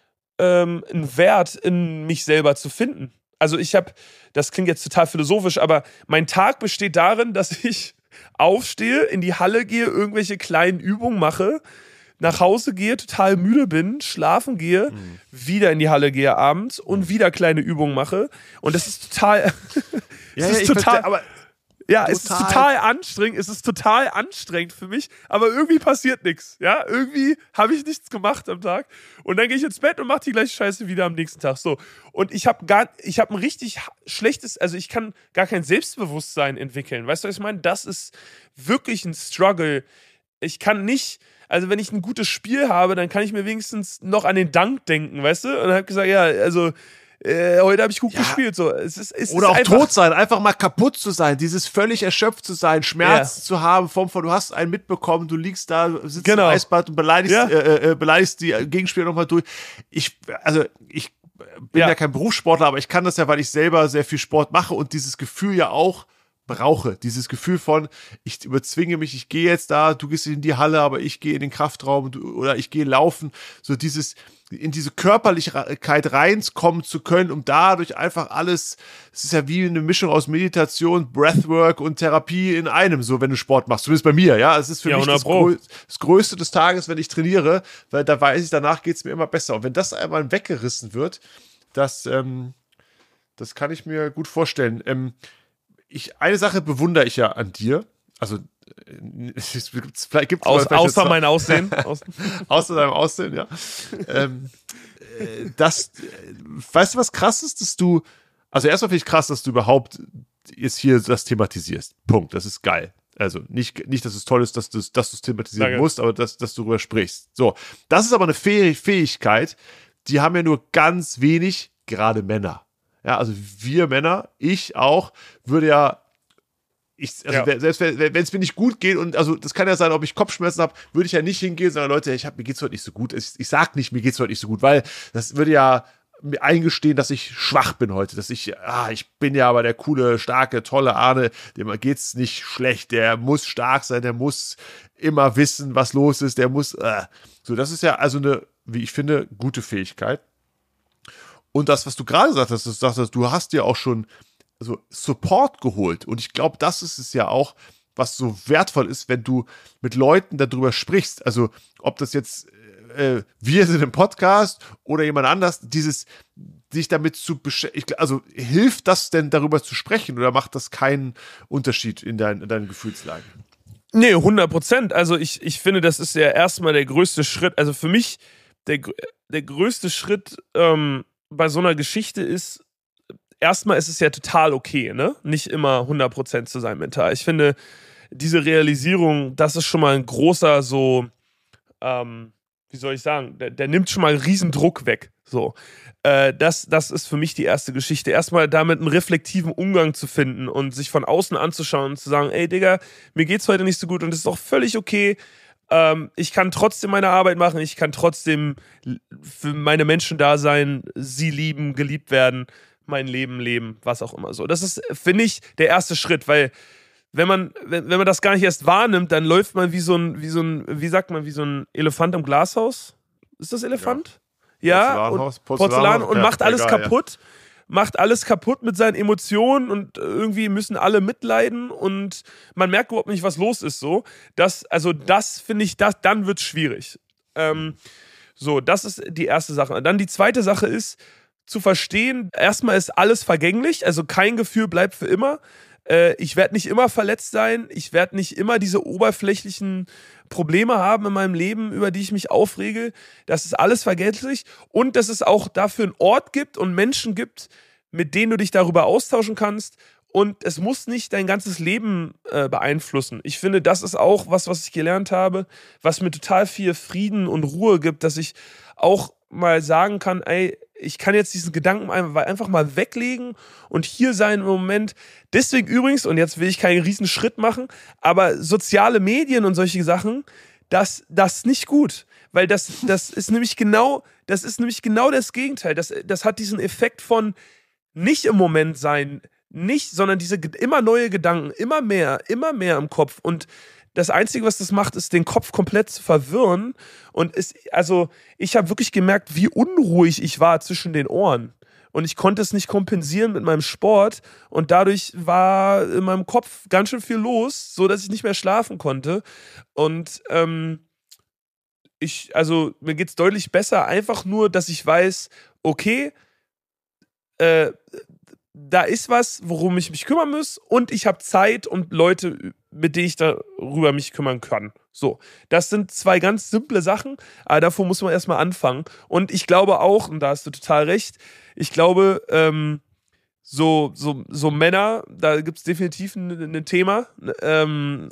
ähm, einen Wert in mich selber zu finden. Also ich habe, das klingt jetzt total philosophisch, aber mein Tag besteht darin, dass ich aufstehe, in die Halle gehe, irgendwelche kleinen Übungen mache, nach Hause gehe, total müde bin, schlafen gehe, mhm. wieder in die Halle gehe abends und wieder kleine Übungen mache. Und das ist total, ja, es ja, ist total, verstehe, aber ja, total. es ist total anstrengend, es ist total anstrengend für mich, aber irgendwie passiert nichts, ja, irgendwie habe ich nichts gemacht am Tag und dann gehe ich ins Bett und mache die gleiche Scheiße wieder am nächsten Tag, so. Und ich habe gar, ich habe ein richtig schlechtes, also ich kann gar kein Selbstbewusstsein entwickeln, weißt du, was ich meine? Das ist wirklich ein Struggle. Ich kann nicht, also wenn ich ein gutes Spiel habe, dann kann ich mir wenigstens noch an den Dank denken, weißt du? Und habe gesagt, ja, also äh, heute habe ich gut ja. gespielt. So. Es ist, es Oder ist auch einfach tot sein, einfach mal kaputt zu sein, dieses völlig erschöpft zu sein, Schmerzen ja. zu haben, Form von, du hast einen mitbekommen, du liegst da, sitzt genau. im Eisbad und beleidigst, ja. äh, äh, beleidigst die Gegenspieler nochmal durch. Ich, also ich bin ja. ja kein Berufssportler, aber ich kann das ja, weil ich selber sehr viel Sport mache und dieses Gefühl ja auch brauche. Dieses Gefühl von, ich überzwinge mich, ich gehe jetzt da, du gehst in die Halle, aber ich gehe in den Kraftraum du, oder ich gehe laufen. So dieses, in diese Körperlichkeit reinkommen zu können, um dadurch einfach alles, es ist ja wie eine Mischung aus Meditation, Breathwork und Therapie in einem, so wenn du Sport machst. Zumindest bei mir, ja. Es ist für ja, mich das, Grö- das Größte des Tages, wenn ich trainiere, weil da weiß ich, danach geht es mir immer besser. Und wenn das einmal weggerissen wird, das, ähm, das kann ich mir gut vorstellen. Ähm, Ich, eine Sache bewundere ich ja an dir. Also, es gibt's, vielleicht gibt's Aus, vielleicht außer mein Aussehen. außer deinem Aussehen, ja. ähm, äh, das, weißt du, was krass ist, dass du, also erstmal finde ich krass, dass du überhaupt jetzt hier das thematisierst. Punkt. Das ist geil. Also, nicht, nicht dass es toll ist, dass du es dass thematisieren Danke. musst, aber dass, dass du darüber sprichst. So. Das ist aber eine Fähigkeit, die haben ja nur ganz wenig, gerade Männer. Ja, also wir Männer, ich auch, würde ja, ich, also ja. selbst wenn es mir nicht gut geht und also das kann ja sein, ob ich Kopfschmerzen habe, würde ich ja nicht hingehen und sagen, Leute, ich hab, mir geht's heute nicht so gut. Ich, ich sag nicht, mir geht's heute nicht so gut, weil das würde ja mir eingestehen, dass ich schwach bin heute, dass ich, ah, ich bin ja aber der coole, starke, tolle Arne, dem geht's nicht schlecht, der muss stark sein, der muss immer wissen, was los ist, der muss, äh. so, das ist ja also eine, wie ich finde, gute Fähigkeit. Und das, was du gerade gesagt hast, du sagst, du hast dir auch schon so Support geholt. Und ich glaube, das ist es ja auch, was so wertvoll ist, wenn du mit Leuten darüber sprichst. Also, ob das jetzt äh, wir sind im Podcast oder jemand anders, dieses, sich damit zu beschäftigen. Also, hilft das denn, darüber zu sprechen oder macht das keinen Unterschied in, dein, in deinen Gefühlslagen? Nee, hundert Prozent. Also, ich, ich finde, das ist ja erstmal der größte Schritt. Also, für mich, der, der größte Schritt, ähm, bei so einer Geschichte ist, erstmal ist es ja total okay, ne? Nicht immer hundert Prozent zu sein mental. Ich finde, diese Realisierung, das ist schon mal ein großer so, ähm, wie soll ich sagen, der, der nimmt schon mal einen riesen Druck weg. So. Äh, das, das ist für mich die erste Geschichte. Erstmal damit einen reflektiven Umgang zu finden und sich von außen anzuschauen und zu sagen, ey Digga, mir geht's heute nicht so gut und es ist auch völlig okay. Ähm, ich kann trotzdem meine Arbeit machen, ich kann trotzdem für meine Menschen da sein, sie lieben, geliebt werden. mein Leben leben, was auch immer so. Das ist, finde ich, der erste Schritt, weil wenn man, wenn, wenn man das gar nicht erst wahrnimmt, dann läuft man wie so ein, wie so ein, wie sagt man, wie so ein Elefant im Glashaus. Ist das Elefant? Ja, ja Porzellanhaus, und Porzellan und ja, macht alles egal, kaputt. Ja. Macht alles kaputt mit seinen Emotionen und irgendwie müssen alle mitleiden und man merkt überhaupt nicht, was los ist. So, das, also das finde ich, das, dann wird es schwierig. Ähm, so, das ist die erste Sache. Dann die zweite Sache ist, zu verstehen, erstmal ist alles vergänglich, also kein Gefühl bleibt für immer. Äh, ich werde nicht immer verletzt sein, ich werde nicht immer diese oberflächlichen Probleme haben in meinem Leben, über die ich mich aufrege. Das ist alles vergänglich und dass es auch dafür einen Ort gibt und Menschen gibt, mit denen du dich darüber austauschen kannst. Und es muss nicht dein ganzes Leben äh, beeinflussen. Ich finde, das ist auch was, was ich gelernt habe, was mir total viel Frieden und Ruhe gibt, dass ich auch mal sagen kann, ey, ich kann jetzt diesen Gedanken einfach mal weglegen und hier sein im Moment. Deswegen übrigens, und jetzt will ich keinen riesen Schritt machen, aber soziale Medien und solche Sachen, das, das ist nicht gut. Weil das, das ist nämlich genau, das ist nämlich genau das Gegenteil. Das, das hat diesen Effekt von nicht im Moment sein, nicht, sondern diese immer neue Gedanken, immer mehr, immer mehr im Kopf. Und das Einzige, was das macht, ist, den Kopf komplett zu verwirren. Und es, also, ich habe wirklich gemerkt, wie unruhig ich war zwischen den Ohren. Und ich konnte es nicht kompensieren mit meinem Sport. Und dadurch war in meinem Kopf ganz schön viel los, sodass ich nicht mehr schlafen konnte. Und ähm, ich, also, mir geht es deutlich besser, einfach nur, dass ich weiß, okay, äh, da ist was, worum ich mich kümmern muss und ich habe Zeit und Leute, mit denen ich darüber mich kümmern kann. So, das sind zwei ganz simple Sachen, aber davor muss man erstmal anfangen. Und ich glaube auch, und da hast du total recht, ich glaube, ähm, so, so, so Männer, da gibt es definitiv ein, ein Thema. Ähm,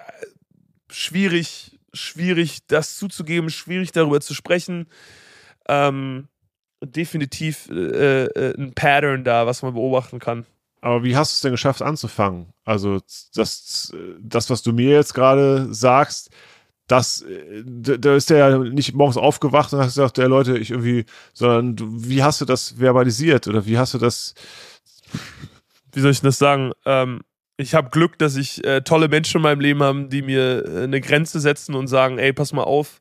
schwierig, schwierig, das zuzugeben, schwierig darüber zu sprechen. Ähm, definitiv äh, äh, ein Pattern da, was man beobachten kann. Aber wie hast du es denn geschafft anzufangen? Also das, das was du mir jetzt gerade sagst, das, da ist der ja nicht morgens aufgewacht und hast gesagt, ja Leute, ich irgendwie, sondern du, wie hast du das verbalisiert oder wie hast du das? Wie soll ich das sagen? Ähm, ich habe Glück, dass ich äh, tolle Menschen in meinem Leben habe, die mir äh, eine Grenze setzen und sagen, ey, pass mal auf,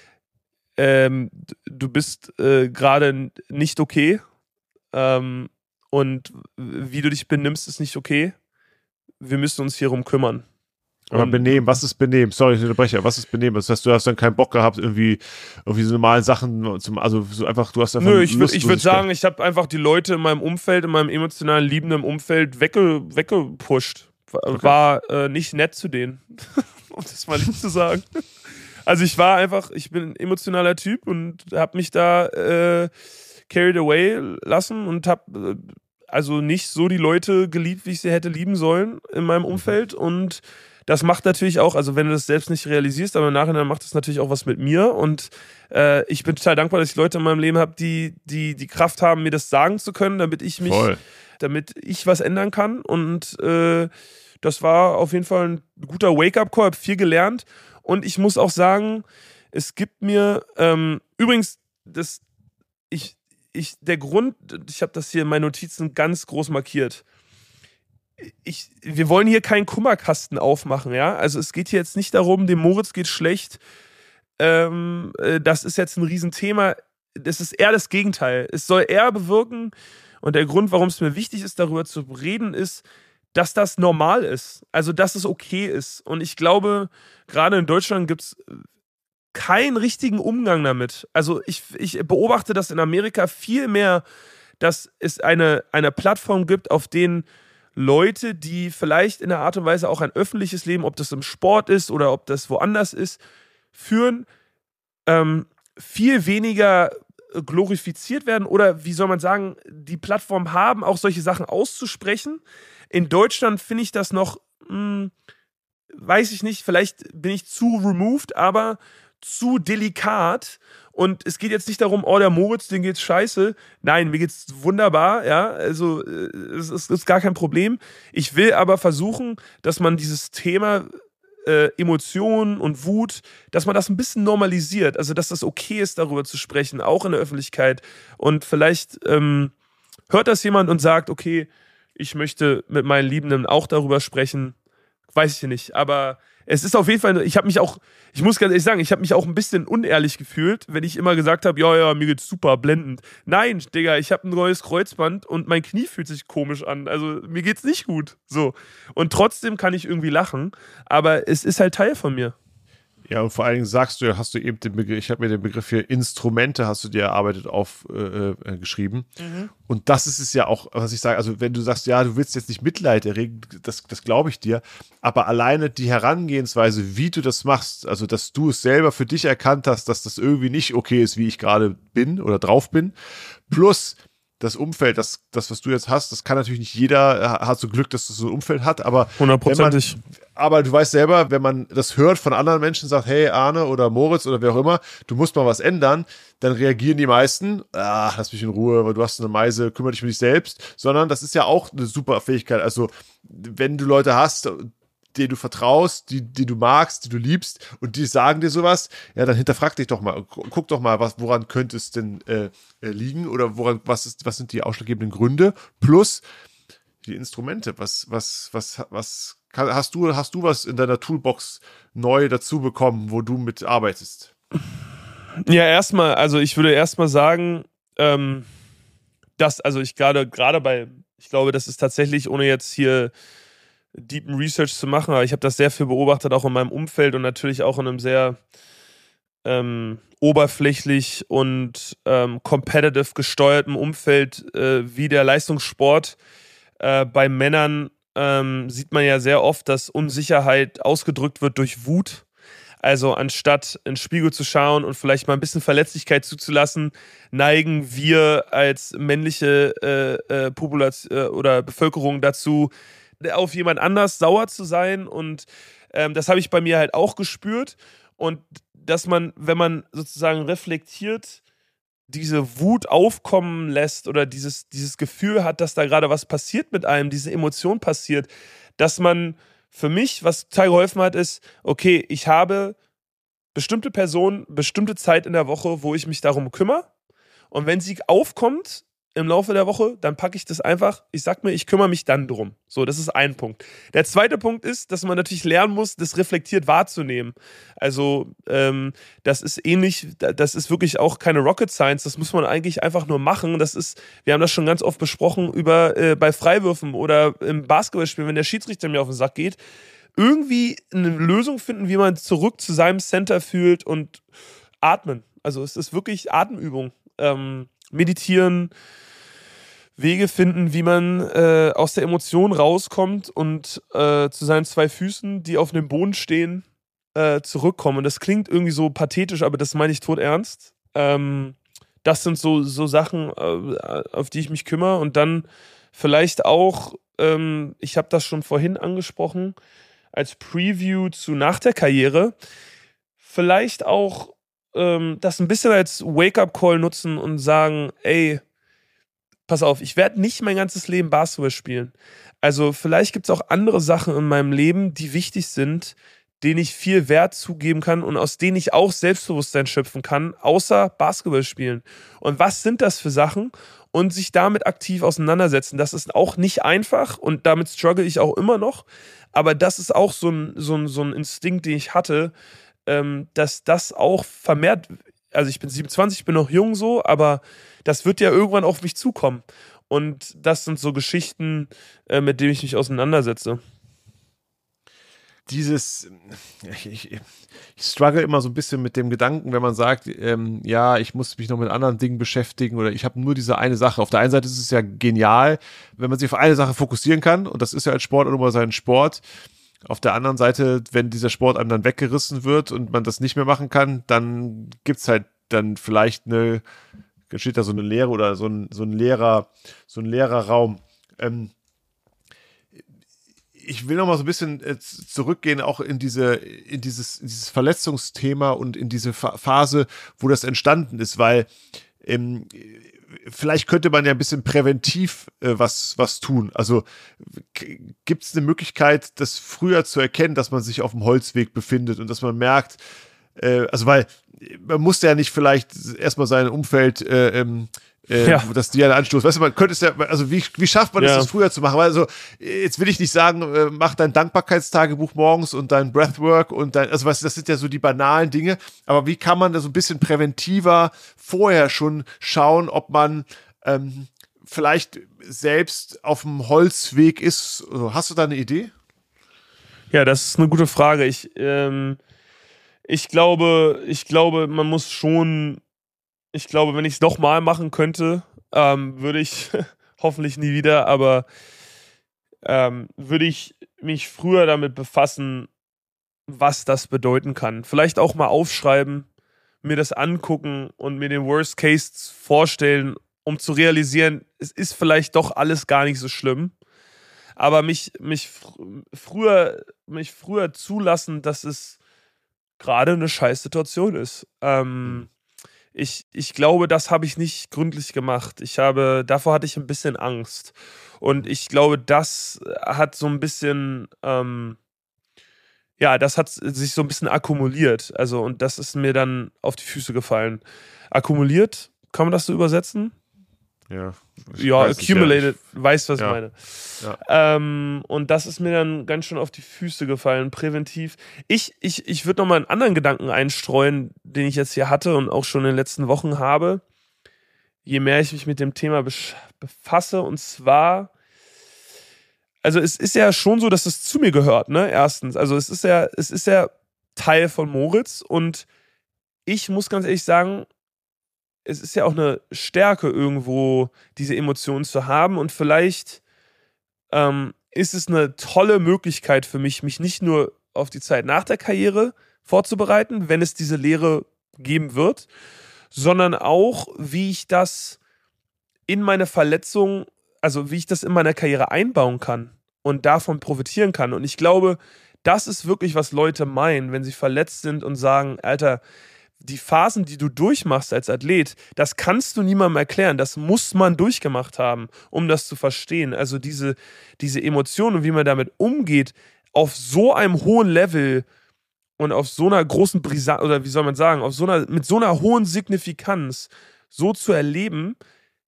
Ähm, du bist äh, gerade nicht okay ähm, und wie du dich benimmst, ist nicht okay. Wir müssen uns hierum kümmern. Aber und, Benehmen, was ist Benehmen? Sorry, ich unterbreche, was ist Benehmen? Das heißt, du hast dann keinen Bock gehabt, irgendwie, irgendwie so normalen Sachen, zum, also so einfach, du hast einfach Nö, ich, ich würde sagen, ich habe einfach die Leute in meinem Umfeld, in meinem emotional liebenden Umfeld wegge, weggepusht. Okay. War äh, nicht nett zu denen, um das mal nicht zu sagen. Also ich war einfach, ich bin ein emotionaler Typ und habe mich da äh, carried away lassen und habe äh, also nicht so die Leute geliebt, wie ich sie hätte lieben sollen in meinem Umfeld. Und das macht natürlich auch, also wenn du das selbst nicht realisierst, aber im Nachhinein macht das natürlich auch was mit mir. Und äh, ich bin total dankbar, dass ich Leute in meinem Leben habe, die, die die Kraft haben, mir das sagen zu können, damit ich mich, Voll. damit ich was ändern kann. Und äh, das war auf jeden Fall ein guter Wake-up-Call, habe viel gelernt. Und ich muss auch sagen, es gibt mir, ähm, übrigens, das, ich, ich, der Grund, ich habe das hier in meinen Notizen ganz groß markiert. Ich, wir wollen hier keinen Kummerkasten aufmachen, ja. Also es geht hier jetzt nicht darum, dem Moritz geht schlecht. Ähm, das ist jetzt ein Riesenthema. Das ist eher das Gegenteil. Es soll eher bewirken, und der Grund, warum es mir wichtig ist, darüber zu reden, ist, dass das normal ist. Also, dass es okay ist. Und ich glaube, gerade in Deutschland gibt es keinen richtigen Umgang damit. Also, ich, ich beobachte das in Amerika viel mehr, dass es eine, eine Plattform gibt, auf denen Leute, die vielleicht in einer Art und Weise auch ein öffentliches Leben, ob das im Sport ist oder ob das woanders ist, führen, ähm, viel weniger glorifiziert werden oder, wie soll man sagen, die Plattform haben, auch solche Sachen auszusprechen. In Deutschland finde ich das noch, mh, weiß ich nicht, vielleicht bin ich zu removed, aber zu delikat. Und es geht jetzt nicht darum, oh, der Moritz, den geht's scheiße. Nein, mir geht's wunderbar, ja. Also, es ist, ist gar kein Problem. Ich will aber versuchen, dass man dieses Thema äh, Emotionen und Wut, dass man das ein bisschen normalisiert. Also, dass das okay ist, darüber zu sprechen, auch in der Öffentlichkeit. Und vielleicht, ähm, Hört das jemand und sagt, okay, ich möchte mit meinen Liebenden auch darüber sprechen, weiß ich nicht, aber es ist auf jeden Fall, ich habe mich auch, ich muss ganz ehrlich sagen, ich habe mich auch ein bisschen unehrlich gefühlt, wenn ich immer gesagt habe, ja, ja, mir geht's super, blendend. Nein, Digga, ich habe ein neues Kreuzband und mein Knie fühlt sich komisch an, also mir geht's nicht gut, so. Und trotzdem kann ich irgendwie lachen, aber es ist halt Teil von mir. Ja, und vor allen Dingen sagst du, hast du eben den Begriff, ich habe mir den Begriff hier Instrumente, hast du dir erarbeitet, aufgeschrieben. Äh, mhm. Und das ist es ja auch, was ich sage, also wenn du sagst, ja, du willst jetzt nicht Mitleid erregen, das, das glaube ich dir, aber alleine die Herangehensweise, wie du das machst, also dass du es selber für dich erkannt hast, dass das irgendwie nicht okay ist, wie ich gerade bin oder drauf bin, plus das Umfeld, das, das, was du jetzt hast, das kann natürlich nicht jeder, hat so Glück, dass das so ein Umfeld hat, aber hundertprozentig. Aber du weißt selber, wenn man das hört von anderen Menschen, sagt, hey Arne oder Moritz oder wer auch immer, du musst mal was ändern, dann reagieren die meisten, ah, lass mich in Ruhe, weil du hast eine Meise, kümmere dich um dich selbst, sondern das ist ja auch eine super Fähigkeit, also wenn du Leute hast, denen du vertraust, die, die du magst, die du liebst und die sagen dir sowas, ja, dann hinterfrag dich doch mal, guck doch mal, was, woran könnte es denn äh, liegen oder woran, was ist, was sind die ausschlaggebenden Gründe, plus die Instrumente, was, was, was, was kann, hast du, hast du was in deiner Toolbox neu dazu bekommen, wo du mit arbeitest? Ja, erstmal, also ich würde erstmal sagen, ähm, dass, also ich gerade, gerade bei, ich glaube, das ist tatsächlich, ohne jetzt hier deepen Research zu machen, aber ich habe das sehr viel beobachtet, auch in meinem Umfeld und natürlich auch in einem sehr ähm, oberflächlich und ähm, competitive gesteuerten Umfeld äh, wie der Leistungssport. Äh, bei Männern ähm, sieht man ja sehr oft, dass Unsicherheit ausgedrückt wird durch Wut. Also anstatt in den Spiegel zu schauen und vielleicht mal ein bisschen Verletzlichkeit zuzulassen, neigen wir als männliche äh, äh, Population äh, oder Bevölkerung dazu, auf jemand anders sauer zu sein. Und ähm, das habe ich bei mir halt auch gespürt. Und dass man, wenn man sozusagen reflektiert, diese Wut aufkommen lässt oder dieses, dieses Gefühl hat, dass da gerade was passiert mit einem, diese Emotion passiert, dass man für mich, was total geholfen hat, ist, okay, ich habe bestimmte Personen, bestimmte Zeit in der Woche, wo ich mich darum kümmere. Und wenn sie aufkommt im Laufe der Woche, dann packe ich das einfach, ich sag mir, ich kümmere mich dann drum. So, das ist ein Punkt. Der zweite Punkt ist, dass man natürlich lernen muss, das reflektiert wahrzunehmen. Also, ähm, das ist ähnlich, das ist wirklich auch keine Rocket Science, das muss man eigentlich einfach nur machen. Das ist, wir haben das schon ganz oft besprochen, über äh, bei Freiwürfen oder im Basketballspiel, wenn der Schiedsrichter mir auf den Sack geht, irgendwie eine Lösung finden, wie man zurück zu seinem Center fühlt und atmen. Also, es ist wirklich Atemübung. Ähm, meditieren, Wege finden, wie man äh, aus der Emotion rauskommt und äh, zu seinen zwei Füßen, die auf dem Boden stehen, äh, zurückkommen. Und das klingt irgendwie so pathetisch, aber das meine ich todernst. Ähm, das sind so, so Sachen, äh, auf die ich mich kümmere. Und dann vielleicht auch, ähm, ich habe das schon vorhin angesprochen, als Preview zu nach der Karriere, vielleicht auch ähm, das ein bisschen als Wake-up-Call nutzen und sagen, ey, pass auf, ich werde nicht mein ganzes Leben Basketball spielen. Also vielleicht gibt es auch andere Sachen in meinem Leben, die wichtig sind, denen ich viel Wert zugeben kann und aus denen ich auch Selbstbewusstsein schöpfen kann, außer Basketball spielen. Und was sind das für Sachen? Und sich damit aktiv auseinandersetzen. Das ist auch nicht einfach und damit struggle ich auch immer noch. Aber das ist auch so ein, so ein, so ein Instinkt, den ich hatte, ähm, dass das auch vermehrt, also ich bin siebenundzwanzig, ich bin noch jung so, aber das wird ja irgendwann auf mich zukommen. Und das sind so Geschichten, äh, mit denen ich mich auseinandersetze. Dieses, ich, ich, ich struggle immer so ein bisschen mit dem Gedanken, wenn man sagt, ähm, ja, ich muss mich noch mit anderen Dingen beschäftigen oder ich habe nur diese eine Sache. Auf der einen Seite ist es ja genial, wenn man sich auf eine Sache fokussieren kann und das ist ja als Sport immer sein Sport. Auf der anderen Seite, wenn dieser Sport einem dann weggerissen wird und man das nicht mehr machen kann, dann gibt's halt dann vielleicht eine, dann steht da so eine Leere oder so ein, so ein leerer, so ein leerer Raum. Ähm, Ich will noch mal so ein bisschen zurückgehen, auch in diese, in dieses, in dieses Verletzungsthema und in diese Phase, wo das entstanden ist, weil ähm, vielleicht könnte man ja ein bisschen präventiv äh, was, was tun. Also gibt es eine Möglichkeit, das früher zu erkennen, dass man sich auf dem Holzweg befindet und dass man merkt, äh, also weil man muss ja nicht vielleicht erstmal sein Umfeld äh, ähm, Äh, Ja. dass die einen Anstoß. Weißt du, man könnte es ja, also wie, wie schafft man es, Ja. das früher zu machen? Also, jetzt will ich nicht sagen, äh, mach dein Dankbarkeitstagebuch morgens und dein Breathwork und dein, also was, das sind ja so die banalen Dinge, aber wie kann man da so ein bisschen präventiver vorher schon schauen, ob man ähm, vielleicht selbst auf dem Holzweg ist? Also, hast du da eine Idee? Ja, das ist eine gute Frage. Ich, ähm, ich glaube, ich glaube, man muss schon, ich glaube, wenn ich es nochmal machen könnte, ähm, würde ich, hoffentlich nie wieder, aber ähm, würde ich mich früher damit befassen, was das bedeuten kann. Vielleicht auch mal aufschreiben, mir das angucken und mir den Worst Case vorstellen, um zu realisieren, es ist vielleicht doch alles gar nicht so schlimm. Aber mich, mich, fr- früher, mich früher zulassen, dass es gerade eine Scheißsituation ist. Ähm, ich, ich glaube, das habe ich nicht gründlich gemacht. Ich habe, davor hatte ich ein bisschen Angst. Und ich glaube, das hat so ein bisschen, ähm, ja, das hat sich so ein bisschen akkumuliert. Also, und das ist mir dann auf die Füße gefallen. Akkumuliert, kann man das so übersetzen? Ja. ich Ja, weiß nicht, accumulated, weißt, was Ja. ich meine. Ja. Ähm, und das ist mir dann ganz schön auf die Füße gefallen, präventiv. Ich, ich, ich würde nochmal einen anderen Gedanken einstreuen, den ich jetzt hier hatte und auch schon in den letzten Wochen habe, je mehr ich mich mit dem Thema besch- befasse. Und zwar, also es ist ja schon so, dass es zu mir gehört, ne? Erstens. Also es ist ja, es ist ja Teil von Moritz und ich muss ganz ehrlich sagen, es ist ja auch eine Stärke irgendwo, diese Emotionen zu haben und vielleicht ähm, ist es eine tolle Möglichkeit für mich, mich nicht nur auf die Zeit nach der Karriere vorzubereiten, wenn es diese Lehre geben wird, sondern auch, wie ich das in meine Verletzung, also wie ich das in meiner Karriere einbauen kann und davon profitieren kann. Und ich glaube, das ist wirklich, was Leute meinen, wenn sie verletzt sind und sagen, Alter, die Phasen, die du durchmachst als Athlet, das kannst du niemandem erklären. Das muss man durchgemacht haben, um das zu verstehen. Also diese, diese Emotionen und wie man damit umgeht, auf so einem hohen Level und auf so einer großen Brisanz, oder wie soll man sagen, auf so einer, mit so einer hohen Signifikanz so zu erleben,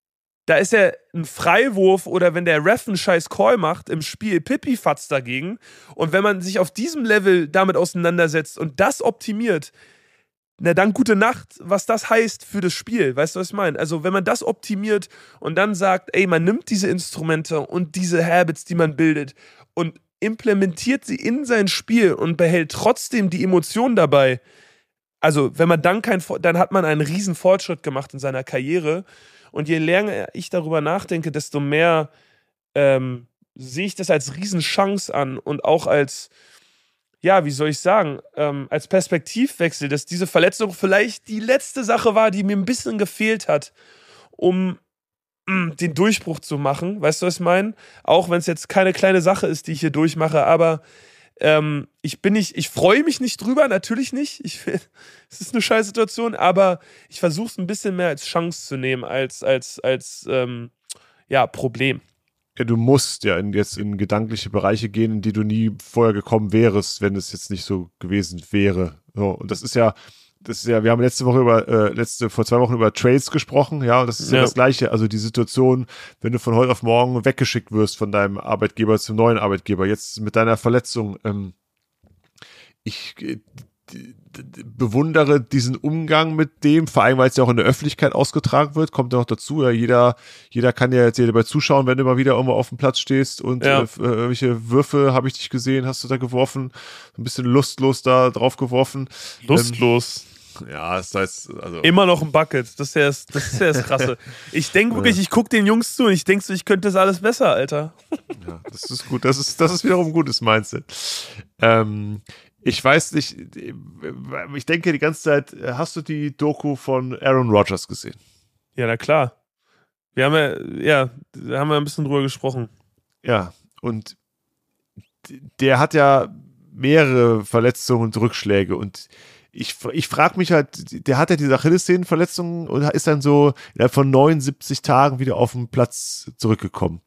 da ist ja ein Freiwurf oder wenn der Ref einen scheiß Call macht im Spiel, Pipifatz dagegen. Und wenn man sich auf diesem Level damit auseinandersetzt und das optimiert, na dann gute Nacht, was das heißt für das Spiel. Weißt du, was ich meine? Also wenn man das optimiert und dann sagt, ey, man nimmt diese Instrumente und diese Habits, die man bildet und implementiert sie in sein Spiel und behält trotzdem die Emotionen dabei. Also wenn man dann kein, dann hat man einen riesen Fortschritt gemacht in seiner Karriere. Und je länger ich darüber nachdenke, desto mehr ähm, sehe ich das als Riesenchance an und auch als, ja, wie soll ich sagen, ähm, als Perspektivwechsel, dass diese Verletzung vielleicht die letzte Sache war, die mir ein bisschen gefehlt hat, um mh, den Durchbruch zu machen. Weißt du, was ich meine? Auch wenn es jetzt keine kleine Sache ist, die ich hier durchmache, aber ähm, ich bin nicht, ich freue mich nicht drüber, natürlich nicht. Ich, es ist eine scheiß Situation, aber ich versuche es ein bisschen mehr als Chance zu nehmen, als, als, als ähm, ja, Problem. Ja, du musst ja in, jetzt in gedankliche Bereiche gehen, in die du nie vorher gekommen wärst, wenn es jetzt nicht so gewesen wäre. So, und das ist ja, das ist ja, wir haben letzte Woche über, äh, letzte, vor zwei Wochen über Trades gesprochen, ja, und das ist ja, Ja. das Gleiche. Also die Situation, wenn du von heute auf morgen weggeschickt wirst von deinem Arbeitgeber zum neuen Arbeitgeber, jetzt mit deiner Verletzung, ähm, ich äh, d- d- bewundere diesen Umgang mit dem, vor allem, weil es ja auch in der Öffentlichkeit ausgetragen wird, kommt ja noch dazu, ja, jeder, jeder kann ja jetzt hier dabei zuschauen, wenn du mal wieder irgendwo auf dem Platz stehst und Ja. äh, f- äh, irgendwelche Würfe habe ich dich gesehen, hast du da geworfen, ein bisschen lustlos da drauf geworfen. Lustlos. Ähm, ja, das heißt, also. Immer noch ein Bucket. Das ist ja das, das, ist ja das Krasse. Ich denke wirklich, ich gucke den Jungs zu und ich denke so, ich könnte das alles besser, Alter. Ja, das ist gut. Das ist, das ist wiederum ein gutes Mindset. Ähm, ich weiß nicht, ich denke die ganze Zeit, hast du die Doku von Aaron Rodgers gesehen? Ja, na klar. Wir haben ja, ja, da haben wir ein bisschen drüber gesprochen. Ja, und der hat ja mehrere Verletzungen und Rückschläge und ich, ich frage mich halt, der hat ja diese Achillessehnenverletzung und ist dann so innerhalb von neunundsiebzig Tagen wieder auf den Platz zurückgekommen.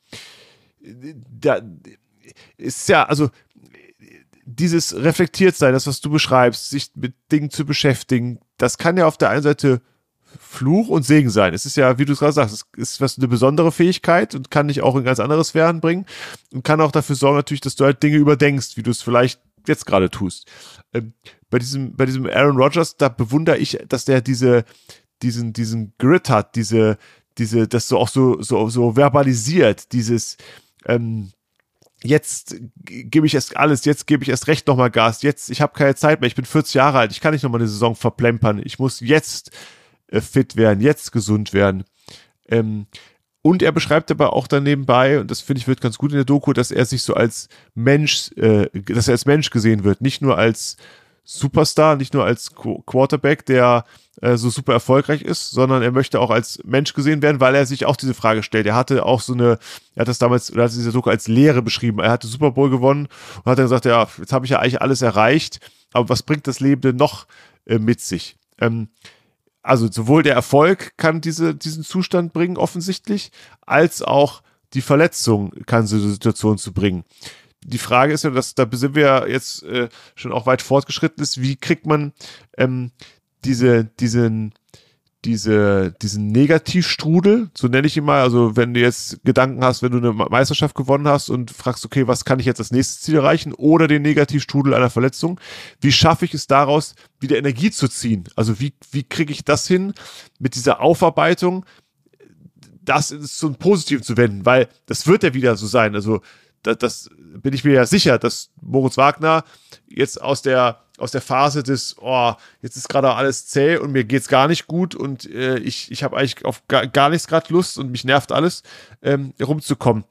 Da ist ja, also dieses reflektiert sein, das, was du beschreibst, sich mit Dingen zu beschäftigen, das kann ja auf der einen Seite Fluch und Segen sein. Es ist ja, wie du es gerade sagst, es ist was eine besondere Fähigkeit und kann dich auch in ganz andere Sphären bringen und kann auch dafür sorgen natürlich, dass du halt Dinge überdenkst, wie du es vielleicht jetzt gerade tust. Ähm, bei diesem, bei diesem Aaron Rodgers, da bewundere ich, dass der diese, diesen, diesen Grit hat, diese, diese, das so auch so, so, so verbalisiert, dieses, ähm, jetzt gebe ich erst alles, jetzt gebe ich erst recht nochmal Gas, jetzt, ich habe keine Zeit mehr, ich bin vierzig Jahre alt, ich kann nicht nochmal eine Saison verplempern, ich muss jetzt äh, fit werden, jetzt gesund werden. Ähm, und er beschreibt aber auch dann nebenbei, und das finde ich wird ganz gut in der Doku, dass er sich so als Mensch, äh, dass er als Mensch gesehen wird, nicht nur als Superstar, nicht nur als Qu- Quarterback, der äh, so super erfolgreich ist, sondern er möchte auch als Mensch gesehen werden, weil er sich auch diese Frage stellt. Er hatte auch so eine, er hat das damals, oder hat diese Doku als Lehre beschrieben. Er hatte Super Bowl gewonnen und hat dann gesagt, ja, jetzt habe ich ja eigentlich alles erreicht, aber was bringt das Leben denn noch äh, mit sich? Ähm, also sowohl der Erfolg kann diese, diesen Zustand bringen, offensichtlich, als auch die Verletzung kann so eine Situation zu bringen. Die Frage ist ja, dass da sind wir ja jetzt äh, schon auch weit fortgeschritten ist, wie kriegt man ähm, diese, diesen, diese, diesen Negativstrudel, so nenne ich ihn mal, also wenn du jetzt Gedanken hast, wenn du eine Meisterschaft gewonnen hast und fragst, okay, was kann ich jetzt als nächstes Ziel erreichen, oder den Negativstrudel einer Verletzung, wie schaffe ich es daraus, wieder Energie zu ziehen? Also wie, wie kriege ich das hin, mit dieser Aufarbeitung, das so ein Positiv zu wenden, weil das wird ja wieder so sein, also das, das bin ich mir ja sicher, dass Moritz Wagner jetzt aus der aus der Phase des, oh, jetzt ist gerade alles zäh und mir geht's gar nicht gut und äh, ich, ich habe eigentlich auf gar, gar nichts gerade Lust und mich nervt alles, ähm, rumzukommen.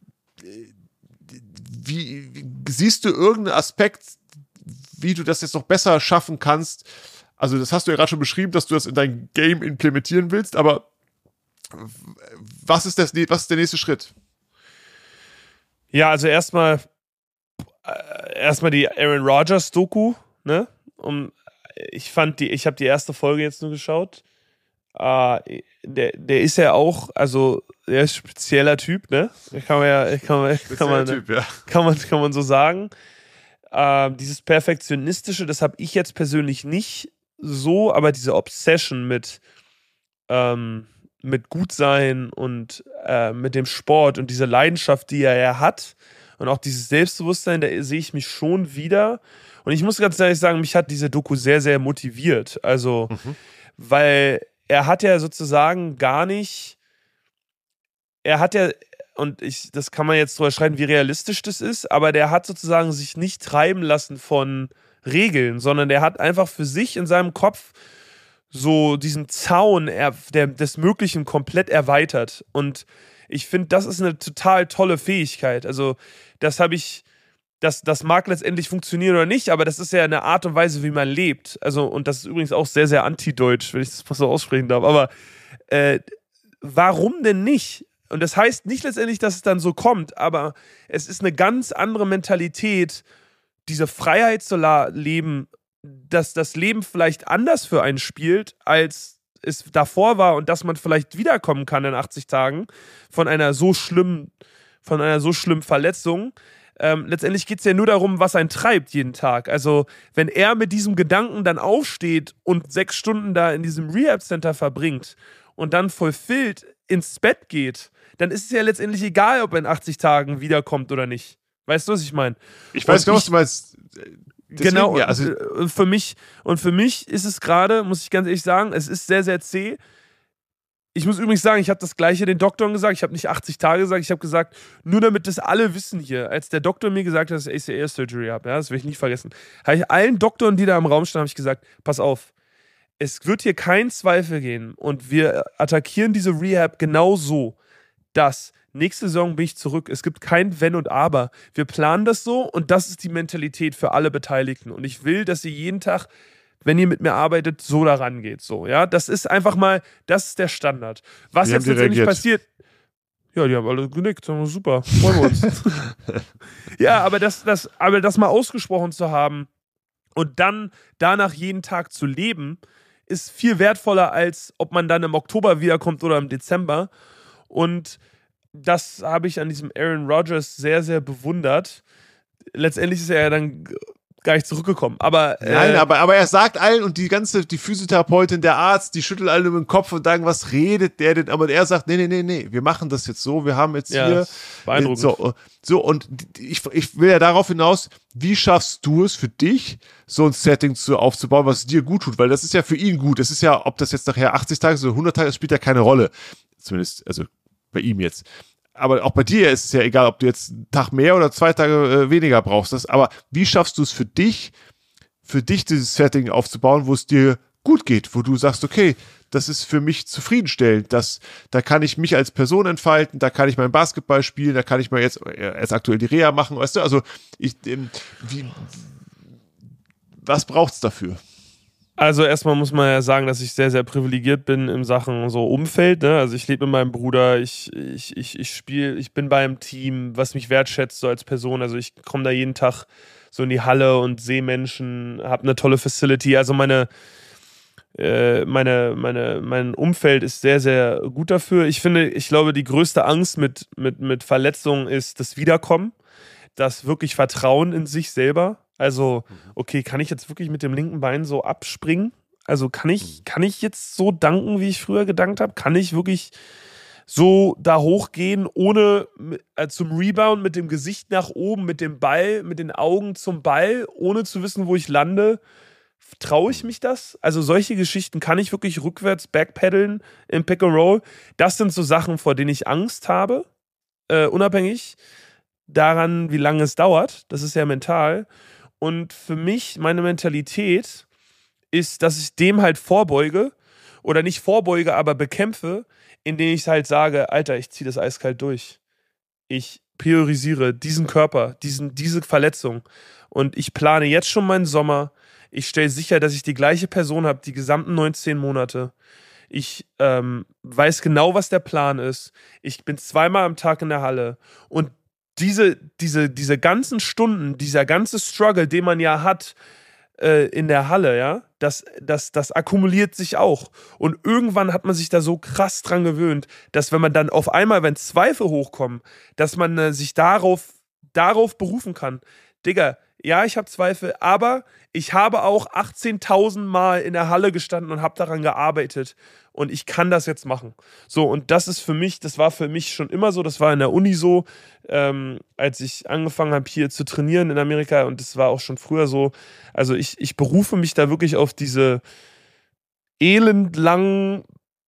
Wie, wie siehst du irgendeinen Aspekt, wie du das jetzt noch besser schaffen kannst? Also das hast du ja gerade schon beschrieben, dass du das in dein Game implementieren willst, aber was ist das, was ist der nächste Schritt? Ja, also erstmal äh, erstmal die Aaron Rodgers Doku, ne? Um, ich fand die, ich habe die erste Folge jetzt nur geschaut. Äh, der, der ist ja auch, also der ist ein spezieller Typ, ne? Kann man ja, kann man, kann man, Typ, ja. kann man, kann man so sagen. Äh, dieses Perfektionistische, das habe ich jetzt persönlich nicht so, aber diese Obsession mit ähm, mit Gutsein und äh, mit dem Sport und diese Leidenschaft, die er ja hat und auch dieses Selbstbewusstsein, da sehe ich mich schon wieder. Und ich muss ganz ehrlich sagen, mich hat diese Doku sehr, sehr motiviert. Also, mhm. weil er hat ja sozusagen gar nicht, er hat ja, und ich, das kann man jetzt drüber schreiben, wie realistisch das ist, aber der hat sozusagen sich nicht treiben lassen von Regeln, sondern der hat einfach für sich in seinem Kopf so diesen Zaun er, der, des Möglichen komplett erweitert. Und ich finde, das ist eine total tolle Fähigkeit. Also, das habe ich, das, das mag letztendlich funktionieren oder nicht, aber das ist ja eine Art und Weise, wie man lebt. Also, und das ist übrigens auch sehr, sehr anti-deutsch, wenn ich das mal so aussprechen darf. Aber äh, warum denn nicht? Und das heißt nicht letztendlich, dass es dann so kommt, aber es ist eine ganz andere Mentalität, diese Freiheit zu la- leben, dass das Leben vielleicht anders für einen spielt, als es davor war und dass man vielleicht wiederkommen kann in achtzig Tagen von einer so schlimmen, von einer so schlimmen Verletzung. Ähm, letztendlich geht es ja nur darum, was einen treibt jeden Tag. Also wenn er mit diesem Gedanken dann aufsteht und sechs Stunden da in diesem Rehab-Center verbringt und dann fulfilled ins Bett geht, dann ist es ja letztendlich egal, ob er in achtzig Tagen wiederkommt oder nicht. Weißt du, was ich meine? Ich weiß genau, was du meinst. Deswegen, genau, ja, also und für mich, und für mich ist es gerade, muss ich ganz ehrlich sagen, es ist sehr, sehr zäh. Ich muss übrigens sagen, ich habe das Gleiche den Doktoren gesagt, ich habe nicht achtzig Tage gesagt, ich habe gesagt, nur damit das alle wissen hier, als der Doktor mir gesagt hat, dass ich A C L-Surgery habe, ja, das will ich nicht vergessen, habe ich allen Doktoren, die da im Raum standen, habe ich gesagt, pass auf, es wird hier keinen Zweifel gehen und wir attackieren diese Rehab genau so, dass nächste Saison bin ich zurück. Es gibt kein Wenn und Aber. Wir planen das so und das ist die Mentalität für alle Beteiligten. Und ich will, dass ihr jeden Tag, wenn ihr mit mir arbeitet, so daran geht. So, ja? Das ist einfach mal, das ist der Standard. Was Wie jetzt letztendlich passiert. Ja, die haben alle genickt. Super, freuen wir uns. Ja, aber das, das, aber das mal ausgesprochen zu haben und dann danach jeden Tag zu leben, ist viel wertvoller, als ob man dann im Oktober wiederkommt oder im Dezember. Und das habe ich an diesem Aaron Rodgers sehr, sehr bewundert. Letztendlich ist er ja dann gar nicht zurückgekommen. Aber, äh, Nein, aber, aber er sagt allen und die ganze, die Physiotherapeutin, der Arzt, die schütteln alle über den Kopf und sagen, was redet der denn? Aber er sagt, nee, nee, nee, nee, wir machen das jetzt so, wir haben jetzt ja, hier. Beeindruckend. So, so, und ich, ich will ja darauf hinaus, wie schaffst du es für dich, so ein Setting zu, aufzubauen, was dir gut tut? Weil das ist ja für ihn gut. Das ist ja, ob das jetzt nachher achtzig Tage oder hundert Tage ist, spielt ja keine Rolle. Zumindest, also bei ihm jetzt. Aber auch bei dir ist es ja egal, ob du jetzt einen Tag mehr oder zwei Tage äh, weniger brauchst. Das, aber wie schaffst du es für dich, für dich dieses Setting aufzubauen, wo es dir gut geht, wo du sagst, okay, das ist für mich zufriedenstellend, das, da kann ich mich als Person entfalten, da kann ich mein Basketball spielen, da kann ich mal jetzt erst aktuell die Reha machen, weißt du, also ich, ähm, wie, was braucht's dafür? Also erstmal muss man ja sagen, dass ich sehr, sehr privilegiert bin in Sachen so Umfeld. Ne? Also ich lebe mit meinem Bruder, ich, ich, ich, ich spiele, ich bin bei einem Team, was mich wertschätzt so als Person. Also ich komme da jeden Tag so in die Halle und sehe Menschen, habe eine tolle Facility. Also meine, äh, meine, meine, mein Umfeld ist sehr, sehr gut dafür. Ich finde, ich glaube, die größte Angst mit, mit, mit Verletzungen ist das Wiederkommen, das wirklich Vertrauen in sich selber. Also, okay, kann ich jetzt wirklich mit dem linken Bein so abspringen? Also kann ich, kann ich jetzt so danken, wie ich früher gedankt habe? Kann ich wirklich so da hochgehen, ohne äh, zum Rebound mit dem Gesicht nach oben, mit dem Ball, mit den Augen zum Ball, ohne zu wissen, wo ich lande? Traue ich mich das? Also solche Geschichten, kann ich wirklich rückwärts backpedalen im Pick and Roll? Das sind so Sachen, vor denen ich Angst habe, äh, unabhängig daran, wie lange es dauert. Das ist ja mental. Und für mich, meine Mentalität ist, dass ich dem halt vorbeuge oder nicht vorbeuge, aber bekämpfe, indem ich halt sage, Alter, ich ziehe das eiskalt durch. Ich priorisiere diesen Körper, diesen, diese Verletzung und ich plane jetzt schon meinen Sommer. Ich stelle sicher, dass ich die gleiche Person habe, die gesamten neunzehn Monate. Ich ähm, weiß genau, was der Plan ist. Ich bin zweimal am Tag in der Halle und Diese, diese, diese ganzen Stunden, dieser ganze Struggle, den man ja hat äh, in der Halle, ja, das, das, das akkumuliert sich auch. Und irgendwann hat man sich da so krass dran gewöhnt, dass wenn man dann auf einmal, wenn Zweifel hochkommen, dass man äh, sich darauf, darauf berufen kann. Digga, ja, ich habe Zweifel, aber ich habe auch achtzehntausend Mal in der Halle gestanden und habe daran gearbeitet. Und ich kann das jetzt machen. So, und das ist für mich, das war für mich schon immer so, das war in der Uni so, ähm, als ich angefangen habe hier zu trainieren in Amerika und das war auch schon früher so. Also ich, ich berufe mich da wirklich auf diese elendlangen,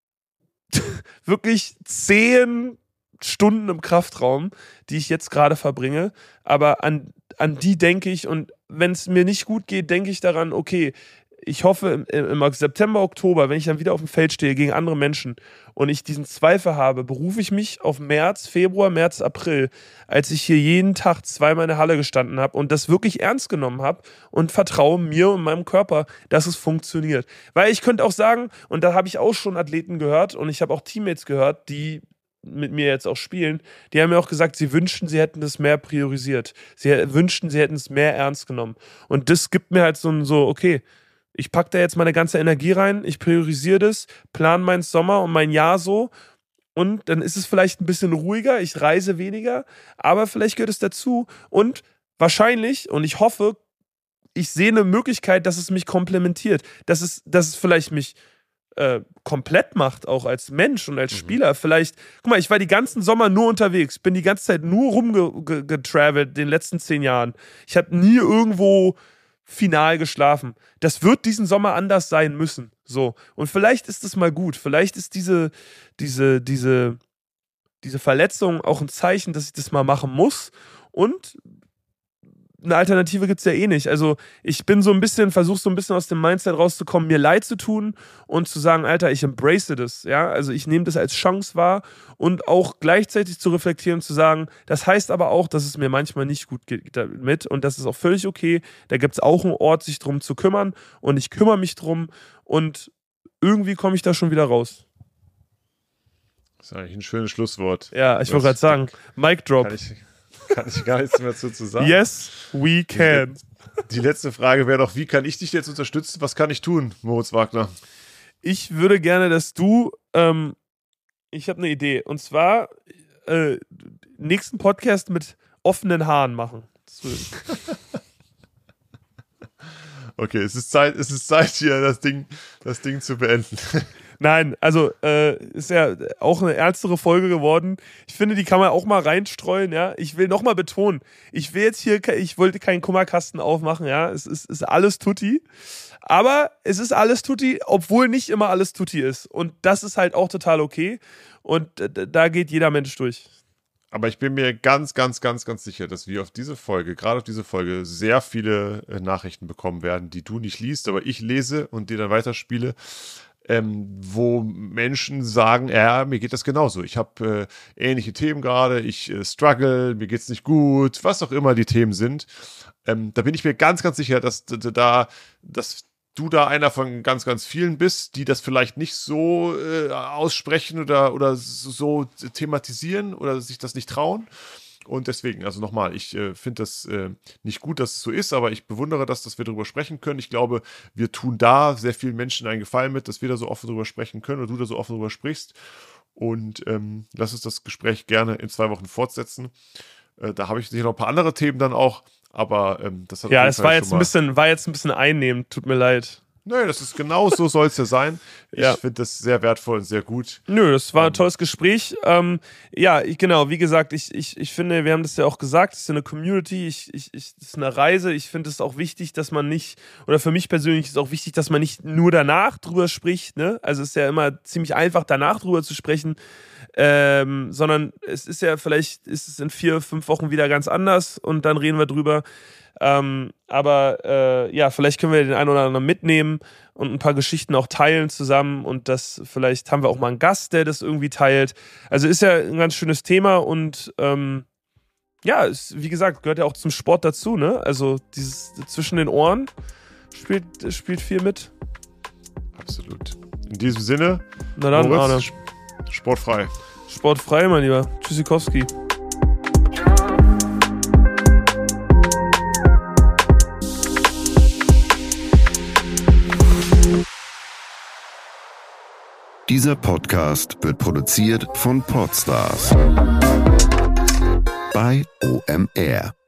wirklich zehn Stunden im Kraftraum, die ich jetzt gerade verbringe. Aber an, an die denke ich und wenn es mir nicht gut geht, denke ich daran, okay, ich hoffe im, im September, Oktober, wenn ich dann wieder auf dem Feld stehe gegen andere Menschen und ich diesen Zweifel habe, berufe ich mich auf März, Februar, März, April, als ich hier jeden Tag zweimal in der Halle gestanden habe und das wirklich ernst genommen habe und vertraue mir und meinem Körper, dass es funktioniert. Weil ich könnte auch sagen, und da habe ich auch schon Athleten gehört und ich habe auch Teammates gehört, die mit mir jetzt auch spielen, die haben mir auch gesagt, sie wünschten, sie hätten das mehr priorisiert. Sie wünschten, sie hätten es mehr ernst genommen. Und das gibt mir halt so ein so, okay, ich packe da jetzt meine ganze Energie rein, ich priorisiere das, plane meinen Sommer und mein Jahr so und dann ist es vielleicht ein bisschen ruhiger, ich reise weniger, aber vielleicht gehört es dazu und wahrscheinlich, und ich hoffe, ich sehe eine Möglichkeit, dass es mich komplementiert, dass es, dass es vielleicht mich äh, komplett macht, auch als Mensch und als mhm. Spieler. Vielleicht, guck mal, ich war die ganzen Sommer nur unterwegs, bin die ganze Zeit nur rumgetravelt, den letzten zehn Jahren. Ich habe nie irgendwo final geschlafen. Das wird diesen Sommer anders sein müssen. So. Und vielleicht ist es mal gut. Vielleicht ist diese, diese, diese, diese Verletzung auch ein Zeichen, dass ich das mal machen muss. Und eine Alternative gibt es ja eh nicht. Also ich bin so ein bisschen, versuche so ein bisschen aus dem Mindset rauszukommen, mir leid zu tun und zu sagen, Alter, ich embrace das. Ja? Also ich nehme das als Chance wahr und auch gleichzeitig zu reflektieren und zu sagen, das heißt aber auch, dass es mir manchmal nicht gut geht damit und das ist auch völlig okay. Da gibt es auch einen Ort, sich drum zu kümmern und ich kümmere mich drum und irgendwie komme ich da schon wieder raus. Das ist eigentlich ein schönes Schlusswort. Ja, ich wollte gerade sagen, Mic Drop. Kann ich, kann ich gar nichts mehr dazu sagen. Yes, we can. Die, die letzte Frage wäre doch, wie kann ich dich jetzt unterstützen? Was kann ich tun, Moritz Wagner? Ich würde gerne, dass du, ähm, ich habe eine Idee, und zwar äh, nächsten Podcast mit offenen Haaren machen. Okay, es ist Zeit, es ist Zeit hier, das Ding, das Ding zu beenden. Nein, also äh, ist ja auch eine ernstere Folge geworden. Ich finde, die kann man auch mal reinstreuen, ja. Ich will nochmal betonen, ich will jetzt hier, ich wollte keinen Kummerkasten aufmachen, ja. Es ist, ist alles Tutti. Aber es ist alles Tutti, obwohl nicht immer alles Tutti ist. Und das ist halt auch total okay. Und äh, da geht jeder Mensch durch. Aber ich bin mir ganz, ganz, ganz, ganz sicher, dass wir auf diese Folge, gerade auf diese Folge, sehr viele äh, Nachrichten bekommen werden, die du nicht liest, aber ich lese und dir dann weiterspiele. Ähm, wo Menschen sagen, ja, mir geht das genauso. Ich habe äh, ähnliche Themen gerade, ich äh, struggle, mir geht's nicht gut, was auch immer die Themen sind. Ähm, da bin ich mir ganz, ganz sicher, dass da, dass du da einer von ganz, ganz vielen bist, die das vielleicht nicht so äh, aussprechen oder, oder so thematisieren oder sich das nicht trauen. Und deswegen, also nochmal, ich äh, finde das äh, nicht gut, dass es so ist, aber ich bewundere das, dass wir darüber sprechen können. Ich glaube, wir tun da sehr vielen Menschen einen Gefallen mit, dass wir da so offen drüber sprechen können oder du da so offen drüber sprichst. Und ähm, lass uns das Gespräch gerne in zwei Wochen fortsetzen. Äh, da habe ich sicher noch ein paar andere Themen dann auch, aber ähm, das hat ja, es war jetzt ein bisschen, war jetzt ein bisschen einnehmend, tut mir leid. Nö, das ist genau so soll es ja sein. Ich ja. finde das sehr wertvoll und sehr gut. Nö, das war ein tolles Gespräch. Ähm, ja, ich, genau, wie gesagt, ich, ich, ich finde, wir haben das ja auch gesagt, es ist eine Community, ich, ich, ich, es ist eine Reise. Ich finde es auch wichtig, dass man nicht, oder für mich persönlich ist es auch wichtig, dass man nicht nur danach drüber spricht. Ne? Also es ist ja immer ziemlich einfach, danach drüber zu sprechen. Ähm, sondern es ist ja, vielleicht ist es in vier, fünf Wochen wieder ganz anders und dann reden wir drüber. Ähm, aber äh, ja, vielleicht können wir den einen oder anderen mitnehmen und ein paar Geschichten auch teilen zusammen und das, vielleicht haben wir auch mal einen Gast, der das irgendwie teilt. Also ist ja ein ganz schönes Thema und ähm, ja, ist, wie gesagt, gehört ja auch zum Sport dazu, ne? Also dieses zwischen den Ohren spielt, spielt viel mit. Absolut. In diesem Sinne, na dann, Moritz, sportfrei. Sportfrei, mein Lieber. Tschüssikowski. Dieser Podcast wird produziert von Podstars bei O M R.